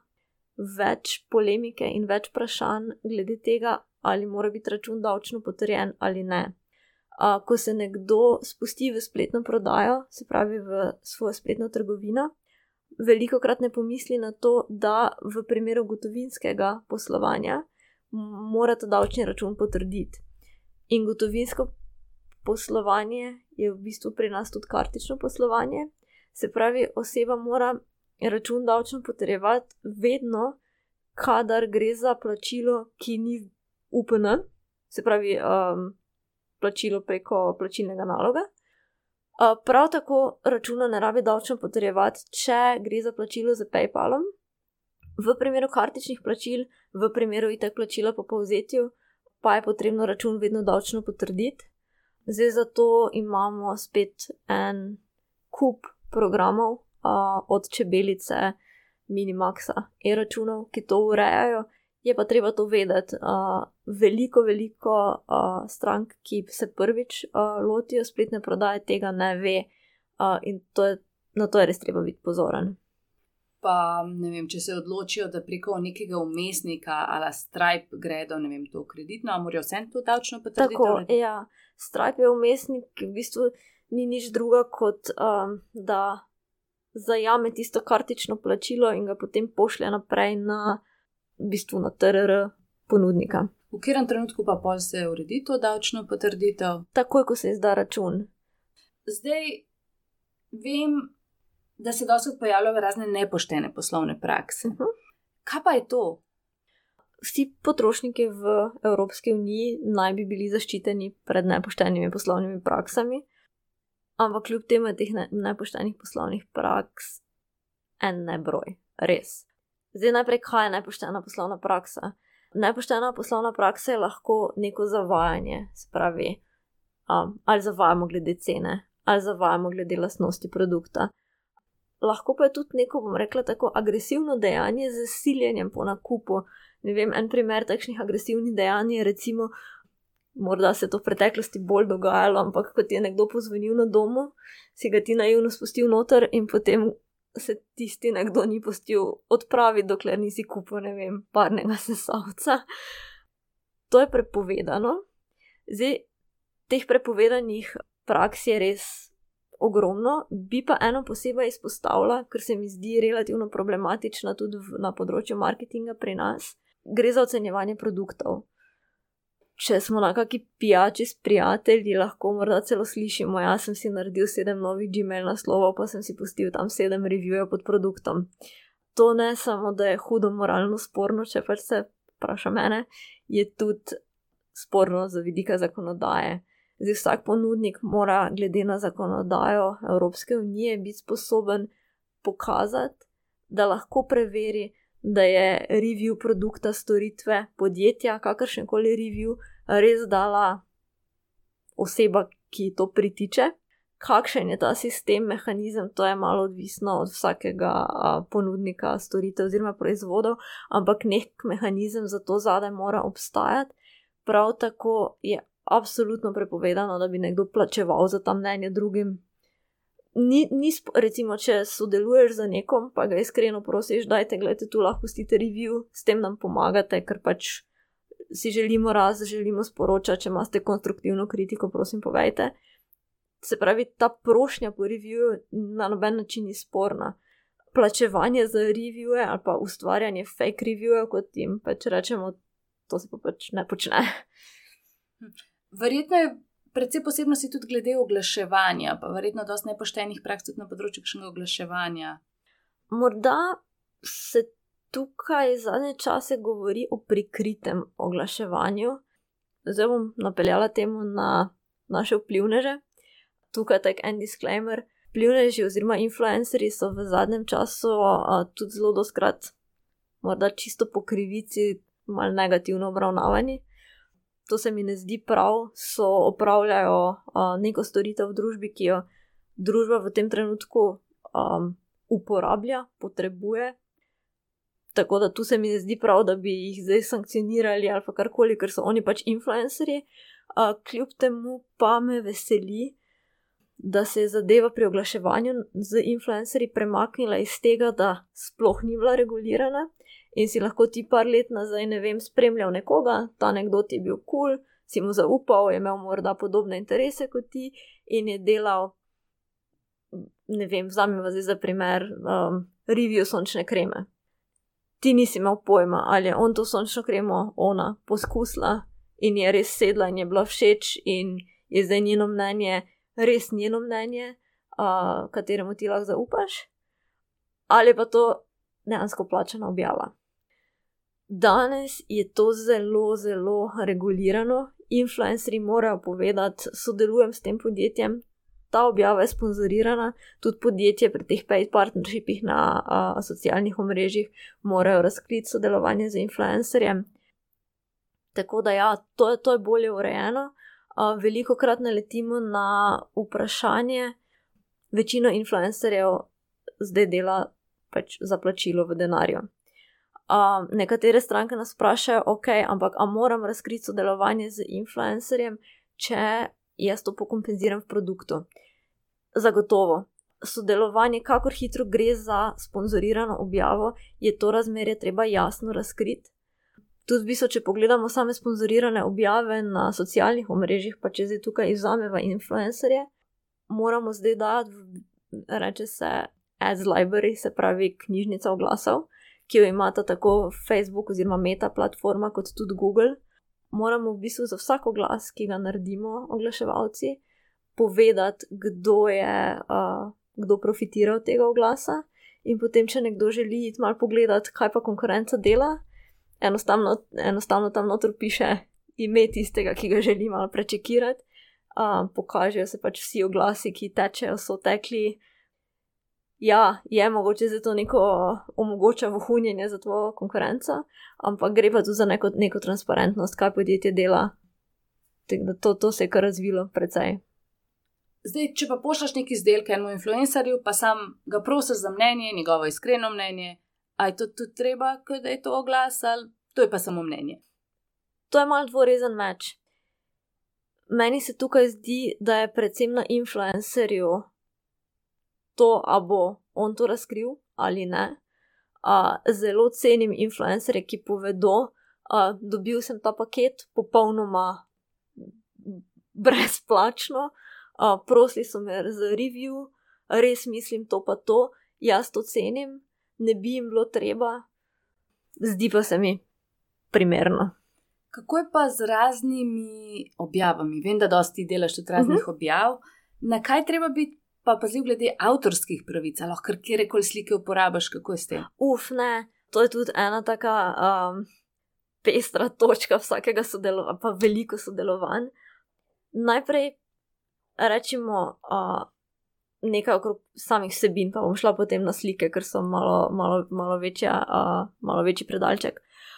S2: več polemike in več vprašanj glede tega, ali mora biti račun davčno potrjen ali ne. Ko se nekdo spusti v spletno prodajo, se pravi v svojo spletno trgovino, velikokrat ne pomisli na to, da v primeru gotovinskega poslovanja mora ta davčni račun potrditi. In gotovinsko poslovanje je v bistvu pri nas tudi kartično poslovanje, se pravi oseba mora račun davčno potrjevati vedno, kadar gre za plačilo, ki ni UPN, se pravi plačilo preko plačilnega naloga. Prav tako računa ne rabi davčno potrjevati, če gre za plačilo z PayPalom. V primeru kartičnih plačil, v primeru itak plačila po povzetju, pa je potrebno račun vedno davčno potrditi. Zdaj zato imamo spet en kup programov od Čebelice, Minimaxa, e-računov, ki to urejajo. Je pa treba to vedeti, veliko strank, ki se prvič lotijo spletne prodaje, tega ne ve in na to je res treba biti pozoren.
S1: Pa ne vem, če se odločijo, da preko nekega vmesnika ali Stripe gredo, ne vem, to kreditno, a morajo vsem to davčno potrditi?
S2: Tako, Stripe je vmesnik, ki v bistvu ni nič druga kot da zajame tisto kartično plačilo in ga potem pošlje naprej na v bistvu na TRR ponudnika.
S1: V katerem trenutku pa pol se uredi to davčno potrditev?
S2: Takoj, ko se izda račun.
S1: Zdaj, vem, da se dostikrat pojavljajo razne nepoštene poslovne prakse. Kaj pa je to?
S2: Vsi potrošniki v Evropski uniji naj bi bili zaščiteni pred nepoštenimi poslovnimi praksami, ampak kljub temu je teh nepoštenih poslovnih praks en nebroj, res. Zdaj najprej, kaj je nepoštena poslovna praksa? Nepoštena poslovna praksa je lahko neko zavajanje, se pravi, ali zavajamo glede cene, ali zavajamo glede lastnosti produkta. Lahko pa je tudi neko, bom rekla tako, agresivno dejanje z siljenjem po nakupu. Ne vem, en primer takšnih agresivnih dejanj je recimo, morda se to v preteklosti bolj dogajalo, ampak kot je nekdo pozvonil na domu, si ga ti naivno spustil noter in potem se tisti nekdo ni pustil odpraviti, dokler nisi kupil, ne vem, parnega sesalca. To je prepovedano. Zdaj, teh prepovedanih praks je res ogromno, bi pa eno posebej izpostavila, ker se mi zdi relativno problematična tudi na področju marketinga pri nas. Gre za ocenjevanje produktov. Če smo na kaki pijači s prijatelji, lahko morda celo slišimo, jaz sem si naredil 7 novih Gmail naslovov, pa sem si pustil tam 7 reviewjev pod produktom. To ne samo, da je hudo moralno sporno, če pač se vpraša mene, je tudi sporno z vidika zakonodaje. Zdaj vsak ponudnik mora glede na zakonodajo Evropske unije biti sposoben pokazati, da lahko preveri, da je review produkta, storitve, podjetja, kakršenkoli review, res dala oseba, ki to pritiče. Kakšen je ta sistem, mehanizem, to je malo odvisno od vsakega ponudnika storitev oziroma proizvodov, ampak nek mehanizem za to zadaj mora obstajati. Prav tako je absolutno prepovedano, da bi nekdo plačeval za ta mnenje drugim. Recimo, če sodeluješ z nekom, pa ga iskreno prosiš, dajte, gledajte, tu lahko pustite review, s tem nam pomagate, ker pač si želimo sporočati, če imate konstruktivno kritiko, prosim povejte. Se pravi, ta prošnja po reviewu na noben način ni sporna. Plačevanje za reviewje ali pa ustvarjanje fake reviewjev, kot jim pač rečemo, to se pa pač ne počne.
S3: Verjetno je precej posebnosti tudi glede oglaševanja, pa verjetno dosti nepoštenih praks tudi na področju kakšnega oglaševanja.
S2: Morda se tukaj zadnje čase govori o prikritem oglaševanju. Zdaj bom napeljala temu na naše vplivneže. Tukaj tak en disclaimer. Vplivneži oziroma influencerji so v zadnjem času tudi zelo dostkrat morda čisto po krivici malo negativno obravnavani. To se mi ne zdi prav, opravljajo neko storitev v družbi, ki jo družba v tem trenutku uporablja, potrebuje. Tako da tu se mi ne zdi prav, da bi jih zdaj sankcionirali ali pa karkoli, ker so oni pač influencerji. Kljub temu pa me veseli, da se je zadeva pri oglaševanju z influencerji premaknila iz tega, da sploh ni bila regulirana in si lahko ti par let nazaj, ne vem, spremljal nekoga, ta nekdo ti je bil cool, si mu zaupal, je imel morda podobne interese kot ti in je delal, ne vem, vzamem zdaj za primer, review sončne kreme. Ti nisi imel pojma, ali je on to sončno kremo, ona, poskusila in je res sedla in je bila všeč in je zdaj njeno mnenje res njeno mnenje, kateremu ti lahko zaupaš, ali pa to dejansko plačana objava. Danes je to zelo, zelo regulirano. Influencerji morajo povedati, sodelujem s tem podjetjem, ta objava je sponzorirana, tudi podjetje pri teh paid partnershipih na socialnih omrežjih morajo razkriti sodelovanje z influencerjem. Tako da ja, to je bolje urejeno. Velikokrat naletimo na vprašanje, večino influencerjev zdaj dela pač za plačilo v denarju. Nekatere stranke nas vprašajo, ok, ampak a moram razkriti sodelovanje z influencerjem, če jaz to pokompenziram v produktu? Zagotovo. Sodelovanje, kakor hitro gre za sponzorirano objavo, je to razmerje treba jasno razkriti. Tudi v bistvu, če pogledamo same sponzorirane objave na socialnih omrežjih, pa če zdaj tukaj izvzameva influencerje, moramo zdaj dati, reče se ads library, se pravi knjižnica oglasov, ki jo imata tako Facebook oziroma Meta platforma kot tudi Google. Moramo v bistvu za vsak oglas, ki ga naredimo oglaševalci, povedati, kdo profitira od tega oglasa in potem, če nekdo želi iti malo pogledati, kaj pa konkurenca dela, enostavno tam noter piše ime tistega, ki ga želi malo prečekirati. Pokažejo se pač vsi oglasi, ki tečejo, so tekli. Ja, je mogoče za to neko omogoča vohunjenje za tvojo konkurenco, ampak gre pa tudi za neko transparentnost, kaj podjetje dela. To se je kar razvilo precej.
S3: Zdaj, če pa pošlaš neki izdelek enemu influencerju, pa sam ga prosiš za mnenje, njegovo iskreno mnenje, a je to tudi treba, da je to oglas, ali to je pa samo mnenje?
S2: To je malo dvorezen meč. Meni se tukaj zdi, da je predvsem na influencerju to, a bo on to razkril ali ne. Zelo cenim influencerje, ki povedo, dobil sem ta paket popolnoma brezplačno, Prosili so me za review, res mislim to pa to, jaz to cenim, ne bi jim bilo treba, zdi pa se mi primerno.
S3: Kako je pa z raznimi objavami? Vem, da dosti delaš tudi raznih objav. Na kaj treba biti pa pazljiv glede avtorskih pravic? Ali lahko kjerkoli slike uporabiš, kako je s tem?
S2: Ne, to je tudi ena taka pestra točka vsakega sodelovanja, pa veliko sodelovanj. Najprej rečemo nekaj okrog samih vsebin, pa bom šla potem na slike, ker so malo večji predalček.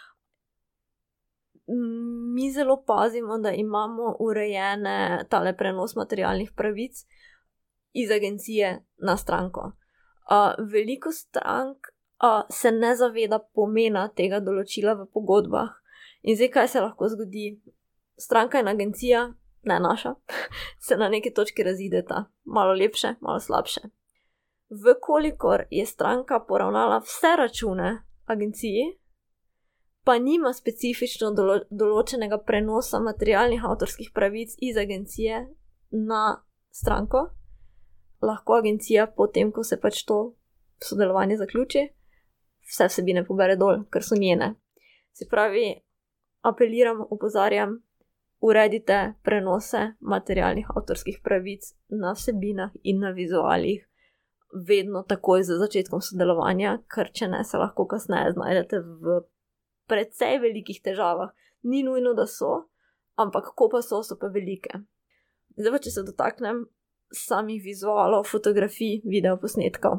S2: Mi zelo pazimo, da imamo urejene tale prenos materialnih pravic iz agencije na stranko. Veliko strank se ne zaveda pomena tega določila v pogodbah. In zdaj, kaj se lahko zgodi? Stranka in agencija, ne naša, se na neki točki razideta. Malo lepše, malo slabše. Vkolikor je stranka poravnala vse račune agenciji, pa nima specifično določenega prenosa materialnih avtorskih pravic iz agencije na stranko, lahko agencija potem, ko se pač to sodelovanje zaključi, vse vsebine pobere dol, ker so njene. Se pravi, apeliram, opozarjam, uredite prenose materialnih avtorskih pravic na vsebinah in na vizualih vedno takoj za začetkom sodelovanja, ker če ne, se lahko kasneje znajdete v precej velikih težavah. Ni nujno, da so, ampak ko pa so pa velike. Zdaj pa, če se dotaknem samih vizualov, fotografij, videoposnetkov.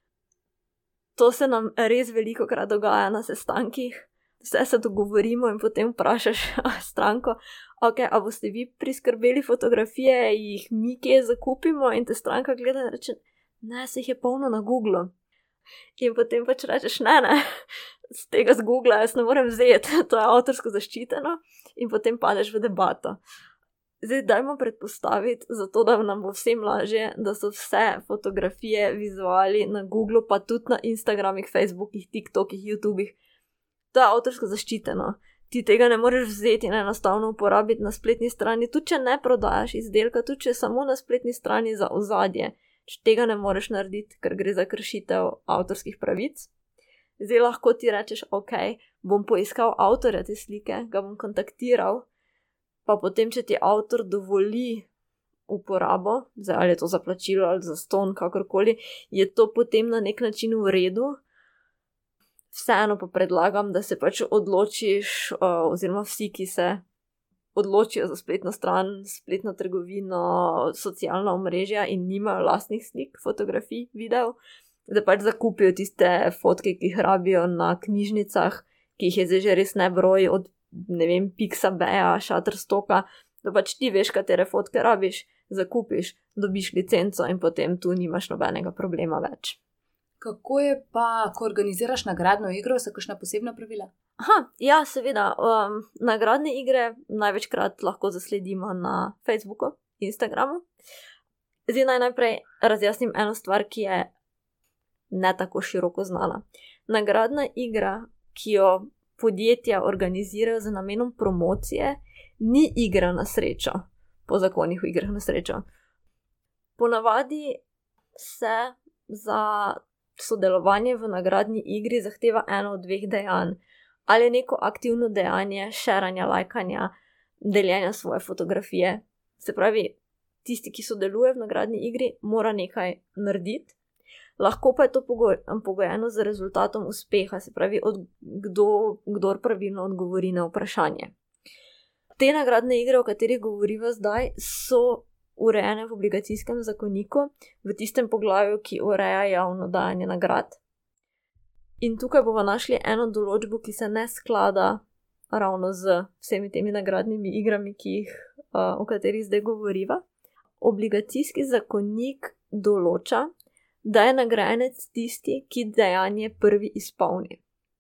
S2: To se nam res veliko krat dogaja na sestankih. Vse se dogovorimo in potem vprašaš stranko, ok, a boste vi priskrbeli fotografije, jih mi kje zakupimo, in te stranka gleda in reče, ne, se jih je polno na Googlu. In potem pač rečeš, ne, z tega z Googla jaz ne morem vzeti, to je avtorsko zaščiteno, in potem padeš v debato. Zdaj dajmo predpostaviti, zato da nam bo vsem lažje, da so vse fotografije, vizuali na Googlu, pa tudi na Instagramih, Facebookih, TikTokih, YouTubih. To je avtorsko zaščiteno. Ti tega ne moreš vzeti in enostavno uporabiti na spletni strani, tudi če ne prodajaš izdelka, tudi če samo na spletni strani za ozadje. Tega ne moreš narediti, ker gre za kršitev avtorskih pravic. Zdaj lahko ti rečeš, ok, bom poiskal avtorja te slike, ga bom kontaktiral, pa potem, če ti avtor dovoli uporabo, zdaj ali je to za plačilo ali za ston, kakorkoli, je to potem na nek način v redu. Vseeno pa predlagam, da se pač odločiš, oziroma vsi, ki se odločijo za spletno stran, spletno trgovino, socialna omrežja in nimajo lastnih slik, fotografij, videov, da pač zakupijo tiste fotke, ki jih rabijo na knjižnicah, ki jih je zdaj že res nebroj, od, ne vem, Pixabeja, Shutterstocka, da pač ti veš, katere fotke rabiš, zakupiš, dobiš licenco in potem tu nimaš nobenega problema več.
S3: Kako je pa, ko organiziraš nagradno igro, so kakšna posebna pravila?
S2: Ja, seveda. Nagradne igre največkrat lahko zasledimo na Facebooku, Instagramu. Zdaj naj najprej razjasnim eno stvar, ki je ne tako široko znana. Nagradna igra, ki jo podjetja organizirajo z namenom promocije, ni igra na srečo, po zakonih o igrah na srečo. Ponavadi se za sodelovanje v nagradni igri zahteva eno od dveh dejanj. Ali je neko aktivno dejanje šeranja, lajkanja, deljenja svoje fotografije. Se pravi, tisti, ki sodeluje v nagradni igri, mora nekaj narediti. Lahko pa je to pogojeno z rezultatom uspeha, se pravi, kdor pravilno odgovori na vprašanje. Te nagradne igre, o katerih govoriva zdaj, so urejene v obligacijskem zakoniku, v tistem poglavju, ki ureja javno dajanje nagrad. In tukaj bomo našli eno določbo, ki se ne sklada ravno z vsemi temi nagradnimi igrami, o katerih zdaj govoriva. Obligacijski zakonik določa, da je nagrajenec tisti, ki dejanje prvi izpolni.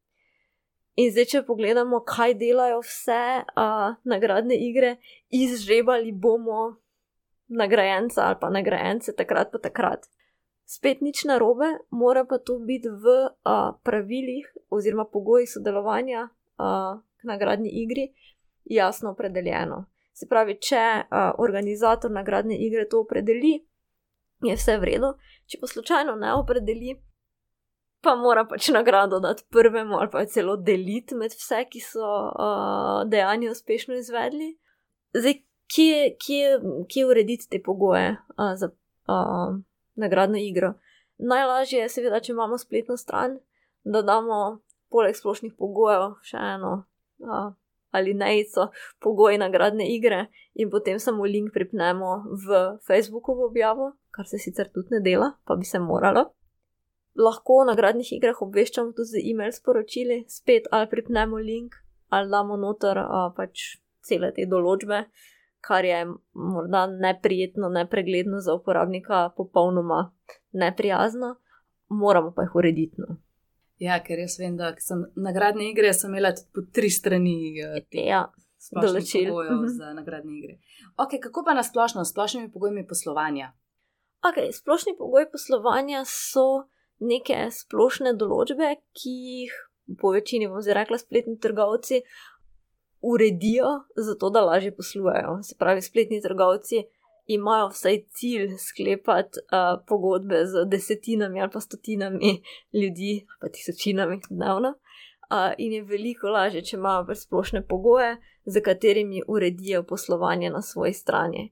S2: In zdaj, če pogledamo, kaj delajo vse nagradne igre, izžrebali bomo nagrajenca ali pa nagrajence takrat pa takrat. Spet nič narobe, mora pa to biti v pravilih oziroma pogojih sodelovanja k nagradni igri jasno opredeljeno. Se pravi, če organizator nagradne igre to opredeli, je vse v redu. Če pa slučajno ne opredeli, pa mora pač nagrado dati prvemu ali pa celo deliti med vse, ki so dejanje uspešno izvedli. Zdaj, kje urediti te pogoje za nagradno igro? Najlažje je seveda, če imamo spletno stran, da damo poleg splošnih pogojev še eno alinejico pogoji nagradne igre in potem samo link pripnemo v Facebookovo objavo, kar se sicer tudi ne dela, pa bi se moralo. Lahko o nagradnih igrah obveščamo tudi z e-mail sporočili, spet ali pripnemo link, ali damo noter pač cele te določbe, kar je morda neprijetno, nepregledno za uporabnika, popolnoma neprijazno, moramo pa jih urediti. No.
S3: Ja, ker jaz vem, da sem nagradne igre sem imela tudi po 3 strani splošnih pogojev za nagradne igre. Ok, kako pa na splošno, s splošnimi pogojami poslovanja?
S2: Ok, splošni pogoji poslovanja so neke splošne določbe, ki jih po večini, bom zdaj rekla, spletni trgovci uredijo zato, da lažje poslujejo. Se pravi, spletni trgovci imajo vsaj cilj sklepati pogodbe z desetinami ali pa stotinami ljudi, pa tisočinami dnevno. In je veliko lažje, če imajo pač splošne pogoje, za katerimi uredijo poslovanje na svoji strani.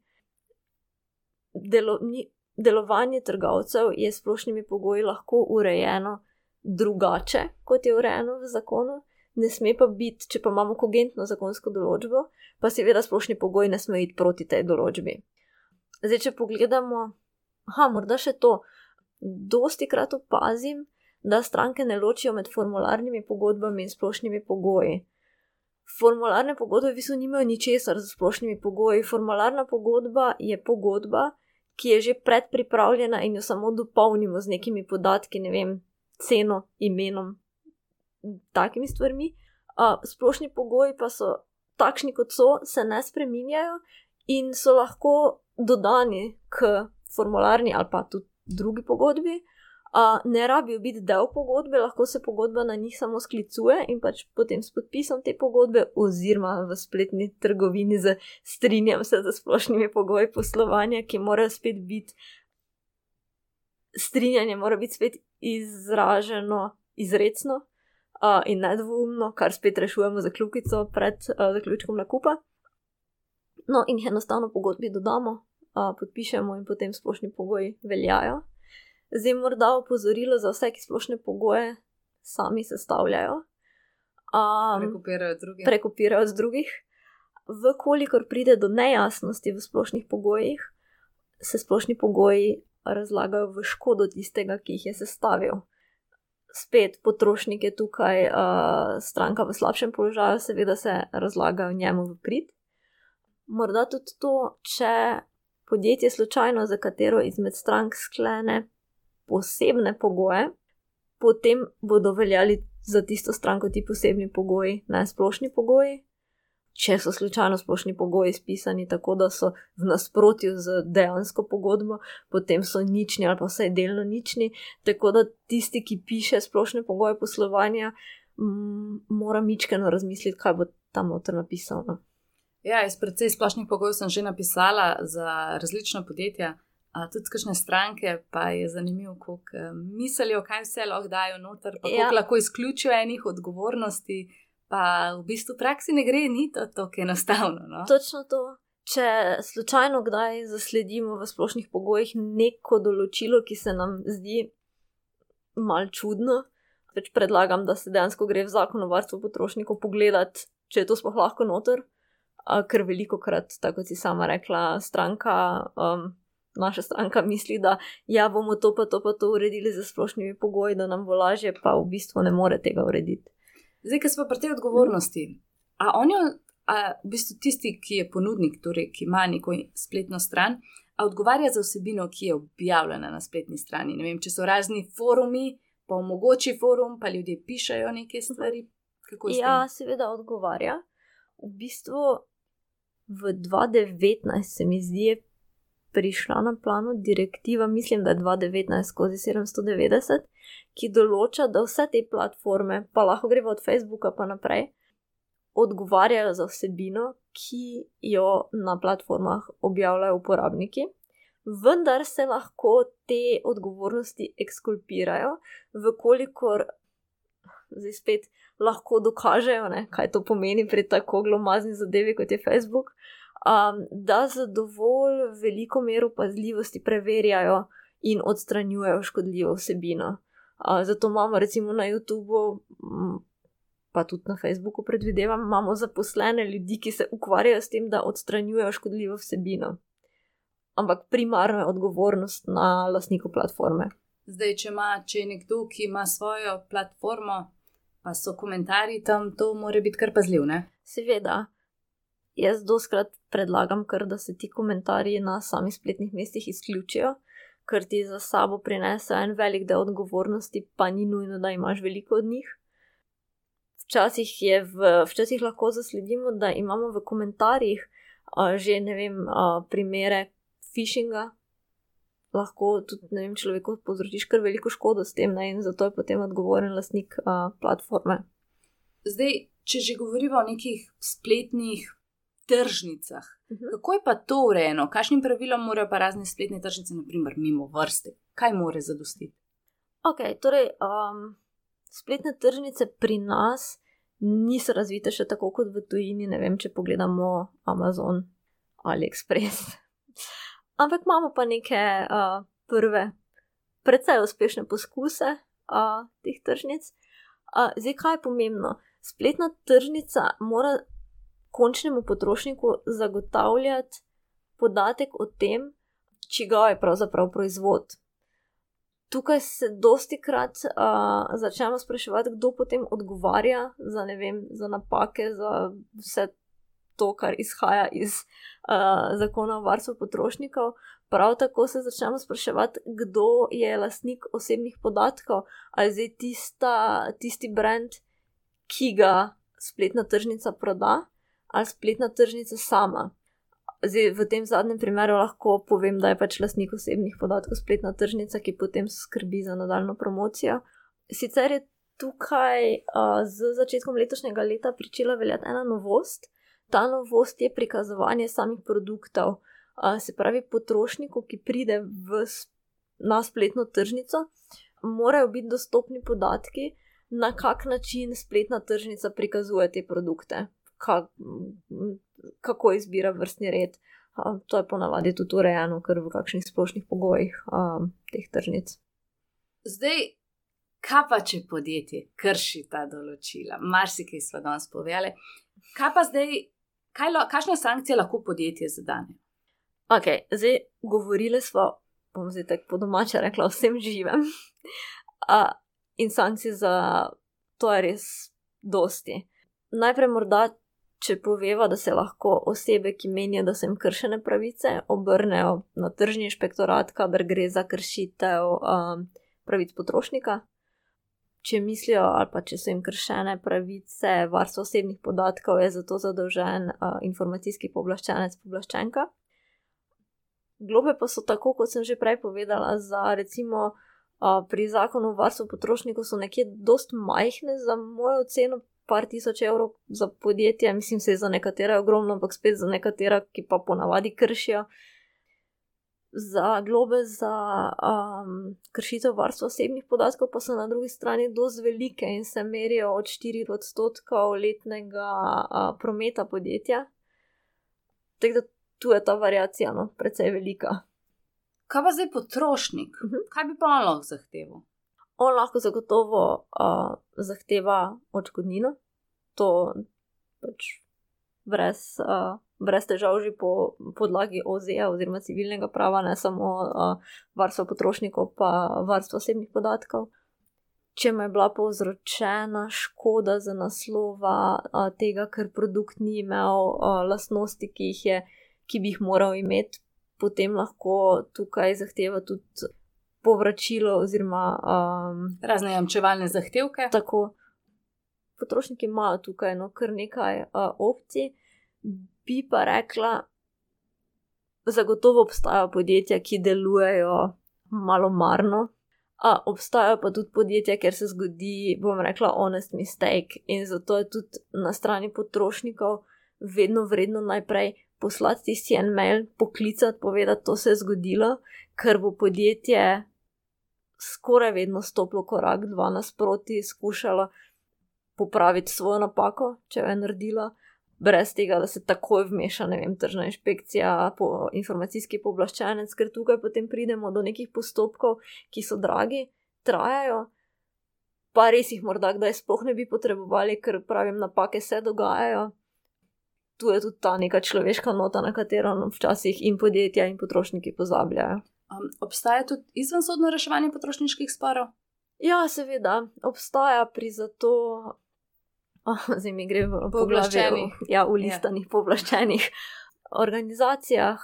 S2: Delovanje trgovcev je s splošnimi pogoji lahko urejeno drugače, kot je urejeno v zakonu. Ne sme pa biti, če pa imamo kogentno zakonsko določbo, pa seveda splošni pogoj ne sme iti proti tej določbi. Zdaj, če pogledamo, morda še to, dostikrat opazim, da stranke ne ločijo med formularnimi pogodbami in splošnimi pogoji. Formularne pogodbe v bistvu nimajo ničesar z splošnimi pogoji. Formularna pogodba je pogodba, ki je že predpripravljena in jo samo dopolnimo z nekimi podatki, ne vem, ceno, imenom, takimi stvarmi. Splošni pogoji pa so takšni, kot so, se ne spreminjajo in so lahko dodani k formularni ali pa tudi drugi pogodbi. Ne rabijo biti del pogodbe, lahko se pogodba na njih samo sklicuje in pač potem s podpisom te pogodbe oziroma v spletni trgovini strinjam se z splošnimi pogoji poslovanja, ki morajo spet biti, strinjanje mora biti spet izraženo izrecno in nedvoumno, kar spet rešujemo za kljukico pred zaključkom nakupa. No, in jih enostavno pogodbi dodamo, podpišemo in potem splošni pogoji veljajo. Zdaj morda opozorilo za vse, ki splošne pogoje sami sestavljajo. Prekopirajo z drugih. Vkolikor pride do nejasnosti v splošnih pogojih, se splošni pogoji razlagajo v škodo tistega, ki jih je sestavil. Spet potrošnik je tukaj stranka v slabšem položaju, seveda se razlagajo njemu v prid. Morda tudi to, če podjetje slučajno za katero izmed strank sklene posebne pogoje, potem bodo veljali za tisto stranko ti posebni pogoji, ne splošni pogoji. Če so slučajno splošni pogoji spisani tako, da so v nasprotju z dejansko pogodbo, potem so nični ali pa vsaj delno nični, tako da tisti, ki piše splošne pogoje poslovanja, mora mičkeno razmisliti, kaj bo tam noter napisal. No?
S3: Ja, jaz precej splošnih pogojev sem že napisala za različna podjetja, tudi kakšne stranke, pa je zanimivo, koliko mislijo, kaj vse lahko dajo noter, pa koliko lahko izključijo enih odgovornosti. Pa v bistvu v praksi ne gre, ni to tako enostavno. No?
S2: Točno to. Če slučajno kdaj zasledimo v splošnih pogojih neko določilo, ki se nam zdi malo čudno, več predlagam, da se dejansko gre v zakon o varstvu potrošnikov pogledati, če je to sploh lahko noter, ker velikokrat, tako kot si sama rekla, naša stranka misli, da bomo to pa to uredili za splošnimi pogoji, da nam bo lažje, pa v bistvu ne more tega urediti.
S3: Zdaj, ker smo pri tej odgovornosti, v bistvu tisti, ki je ponudnik, torej, ki ima neko spletno stran, odgovarja za vsebino, ki je objavljena na spletni strani. Ne vem, če so razni forumi, pa omogoči forum, pa ljudje pišajo neke stvari. Kako s tem?
S2: Ja, seveda odgovarja. V bistvu v 2019 se mi zdi prišla na plano direktiva, mislim, da je 2019/790, ki določa, da vse te platforme, pa lahko greva od Facebooka pa naprej, odgovarjajo za vsebino, ki jo na platformah objavljajo uporabniki, vendar se lahko te odgovornosti ekskulpirajo, vkolikor zdaj spet lahko dokažejo, ne, kaj to pomeni pri tako glomazni zadevi, kot je Facebook, da za dovolj veliko mero pazljivosti preverjajo in odstranjujejo škodljivo vsebino. Zato imamo recimo na YouTubeu, pa tudi na Facebooku predvidevam, imamo zaposlene ljudi, ki se ukvarjajo s tem, da odstranjujejo škodljivo vsebino. Ampak primarno je odgovornost na lastniku platforme.
S3: Zdaj, če je nekdo, ki ima svojo platformo, pa so komentarji tam, to mora biti kar pazljiv, ne?
S2: Seveda. Jaz dostikrat predlagam kar, da se ti komentarji na samih spletnih mestih izključijo, ker ti za sabo prinesejo en velik del odgovornosti, pa ni nujno, da imaš veliko od njih. Včasih lahko zasledimo, da imamo v komentarjih že, ne vem, primere phishinga. Lahko tudi, ne vem, človeku povzročiš kar veliko škodo s tem, ne, in zato je potem odgovoren lastnik platforme.
S3: Zdaj, če že govorimo o nekih spletnih tržnicah, kako je pa to urejeno? Kakšnim pravilom morajo pa razne spletne tržnice, na primer mimo vrste? Kaj mora zadostiti?
S2: Ok, torej, spletne tržnice pri nas niso razvite še tako kot v tujini, ne vem, če pogledamo Amazon, AliExpress. Ampak imamo pa neke prve, precej uspešne poskuse teh tržnic. Zdaj, kaj je pomembno? Spletna tržnica mora končnemu potrošniku zagotavljati podatek o tem, čigav je pravzaprav proizvod. Tukaj se dostikrat začnemo spraševati, kdo potem odgovarja za, ne vem, za napake, za vse to, kar izhaja iz zakona o varstvu potrošnikov. Prav tako se začnemo spraševati, kdo je lastnik osebnih podatkov, ali zdaj tisti brand, ki ga spletna tržnica proda, ali spletna tržnica sama. Zdaj, v tem zadnjem primeru lahko povem, da je pač lastnik osebnih podatkov spletna tržnica, ki potem skrbi za nadaljnjo promocijo. Sicer je tukaj z začetkom letošnjega leta pričela veljati ena novost. Ta novost je prikazovanje samih produktov. Se pravi, potrošniku, ki pride na spletno tržnico, morajo biti dostopni podatki, na kak način spletna tržnica prikazuje te produkte. Kako izbira vrstni red. To je ponavadi tudi urejeno, ker v kakšnih splošnih pogojih teh tržnic.
S3: Zdaj, kaj pa če podjetje krši ta določila? Marsikaj smo danes povedali. Kaj pa zdaj, kakšne sankcije lahko podjetje zadane?
S2: Ok, zdaj govorili smo, bom zdaj tako po domače rekla, o vsem živem. In sankcije za to je res dosti. Najprej morda, če poveva, da se lahko osebe, ki menijo, da so jim kršene pravice, obrnejo na tržni inšpektorat, kadar gre za kršitev pravic potrošnika. Če mislijo ali pa če so jim kršene pravice varstva osebnih podatkov, je za to zadolžen informacijski pooblaščenec, pooblaščenka. Globe pa so tako, kot sem že prej povedala, za recimo pri zakonu o varstvu potrošnikov so nekje dost majhne, za mojo oceno par tisoč evrov za podjetje, mislim se za nekatera je ogromno, ampak spet za nekatera, ki pa ponavadi kršijo. Za globe za kršitev varstva osebnih podatkov pa so na drugi strani dosti velike in se merijo od 4% letnega prometa podjetja. Tako da tu je ta variacija precej velika.
S3: Kaj pa zdaj potrošnik? Kaj bi pa on lahko zahteval?
S2: On lahko zagotovo zahteva odškodnino. To pač brez težav že po podlagi OZ-ja oziroma civilnega prava, ne samo varstvo potrošnikov, pa varstvo osebnih podatkov. Če mu je bila povzročena škoda za naslova tega, ker produkt ni imel lastnosti, ki bi jih moral imeti, potem lahko tukaj zahteva tudi povračilo oziroma
S3: razne jamčevalne zahtevke.
S2: Tako. Potrošniki imajo tukaj kar nekaj opcij. Bi pa rekla, zagotovo obstajajo podjetja, ki delujejo malomarno Obstajajo pa tudi podjetja, kjer se zgodi, bom rekla, honest mistake, in zato je tudi na strani potrošnikov vedno vredno najprej poslati tisti en mail, poklicati, povedati, to se je zgodilo, ker bo podjetje skoraj vedno stopilo korak, dva nasproti, skušalo popraviti svojo napako, če jo je naredila, brez tega, da se takoj vmeša, ne vem, tržna inšpekcija, informacijski pooblaščenec, ker tukaj potem pridemo do nekih postopkov, ki so dragi, trajajo, pa res jih morda kdaj sploh ne bi potrebovali, ker pravim, napake se dogajajo. Tu je tudi ta neka človeška nota, na katero včasih in podjetja in potrošniki pozabljajo.
S3: Obstaja tudi izvensodno reševanje potrošniških sporov?
S2: Ja, seveda, obstaja pri zato... zdaj mi gre v glavi, v listanih pooblaščenih organizacijah.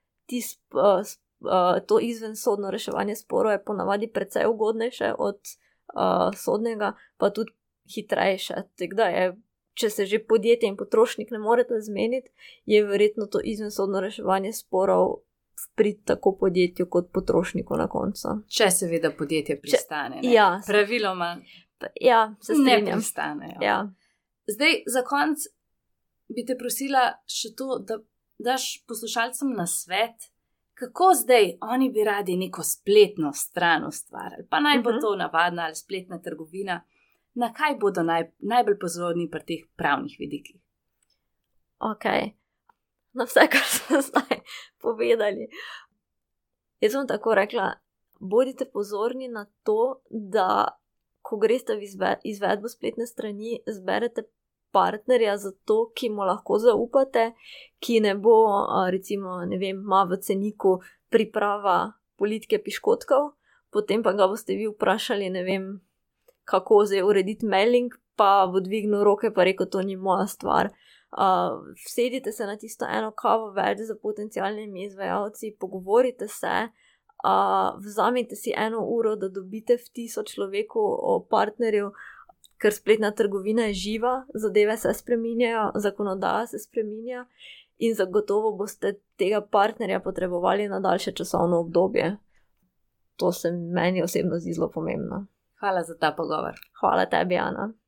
S2: To izvensodno reševanje sporov je ponavadi precej ugodnejše od sodnega, pa tudi hitrejše. Tako je, če se že podjetje in potrošnik ne morete zmeniti, je verjetno to izvensodno reševanje sporov pri tako podjetju kot potrošniku na koncu.
S3: Če seveda podjetje pristane.
S2: Ja,
S3: praviloma.
S2: Ja, se strinjam.
S3: Ne pristanejo.
S2: Ja.
S3: Zdaj, za konec bi te prosila še to, da daš poslušalcem na svet, kako zdaj oni bi radi neko spletno stran ustvarjali, pa naj bo to navadna ali spletna trgovina, na kaj bodo najbolj pozorni pri teh pravnih vidikih?
S2: Ok, na vse, kar smo zdaj povedali. Jaz bom tako rekla, bodite pozorni na to, da ko greste v izvedbo spletne strani, zberete partnerja za to, ki mu lahko zaupate, ki ne bo, recimo, ne vem, ima v ceniku priprava politike piškotkov, potem pa ga boste vi vprašali, ne vem, kako zdaj urediti mailing, pa bo dvignil roke pa rekel, to ni moja stvar. Vsedite se na tisto eno kavo več za potencialnimi izvajalci, pogovorite se, vzamite si 1 uro, da dobite vtis o človeku, o partnerju, ker spletna trgovina je živa, zadeve se spreminjajo, zakonodaja se spreminja in zagotovo boste tega partnerja potrebovali na daljše časovno obdobje. To se meni osebno zdi zelo pomembno.
S3: Hvala za ta pogovor.
S2: Hvala tebi, Ana.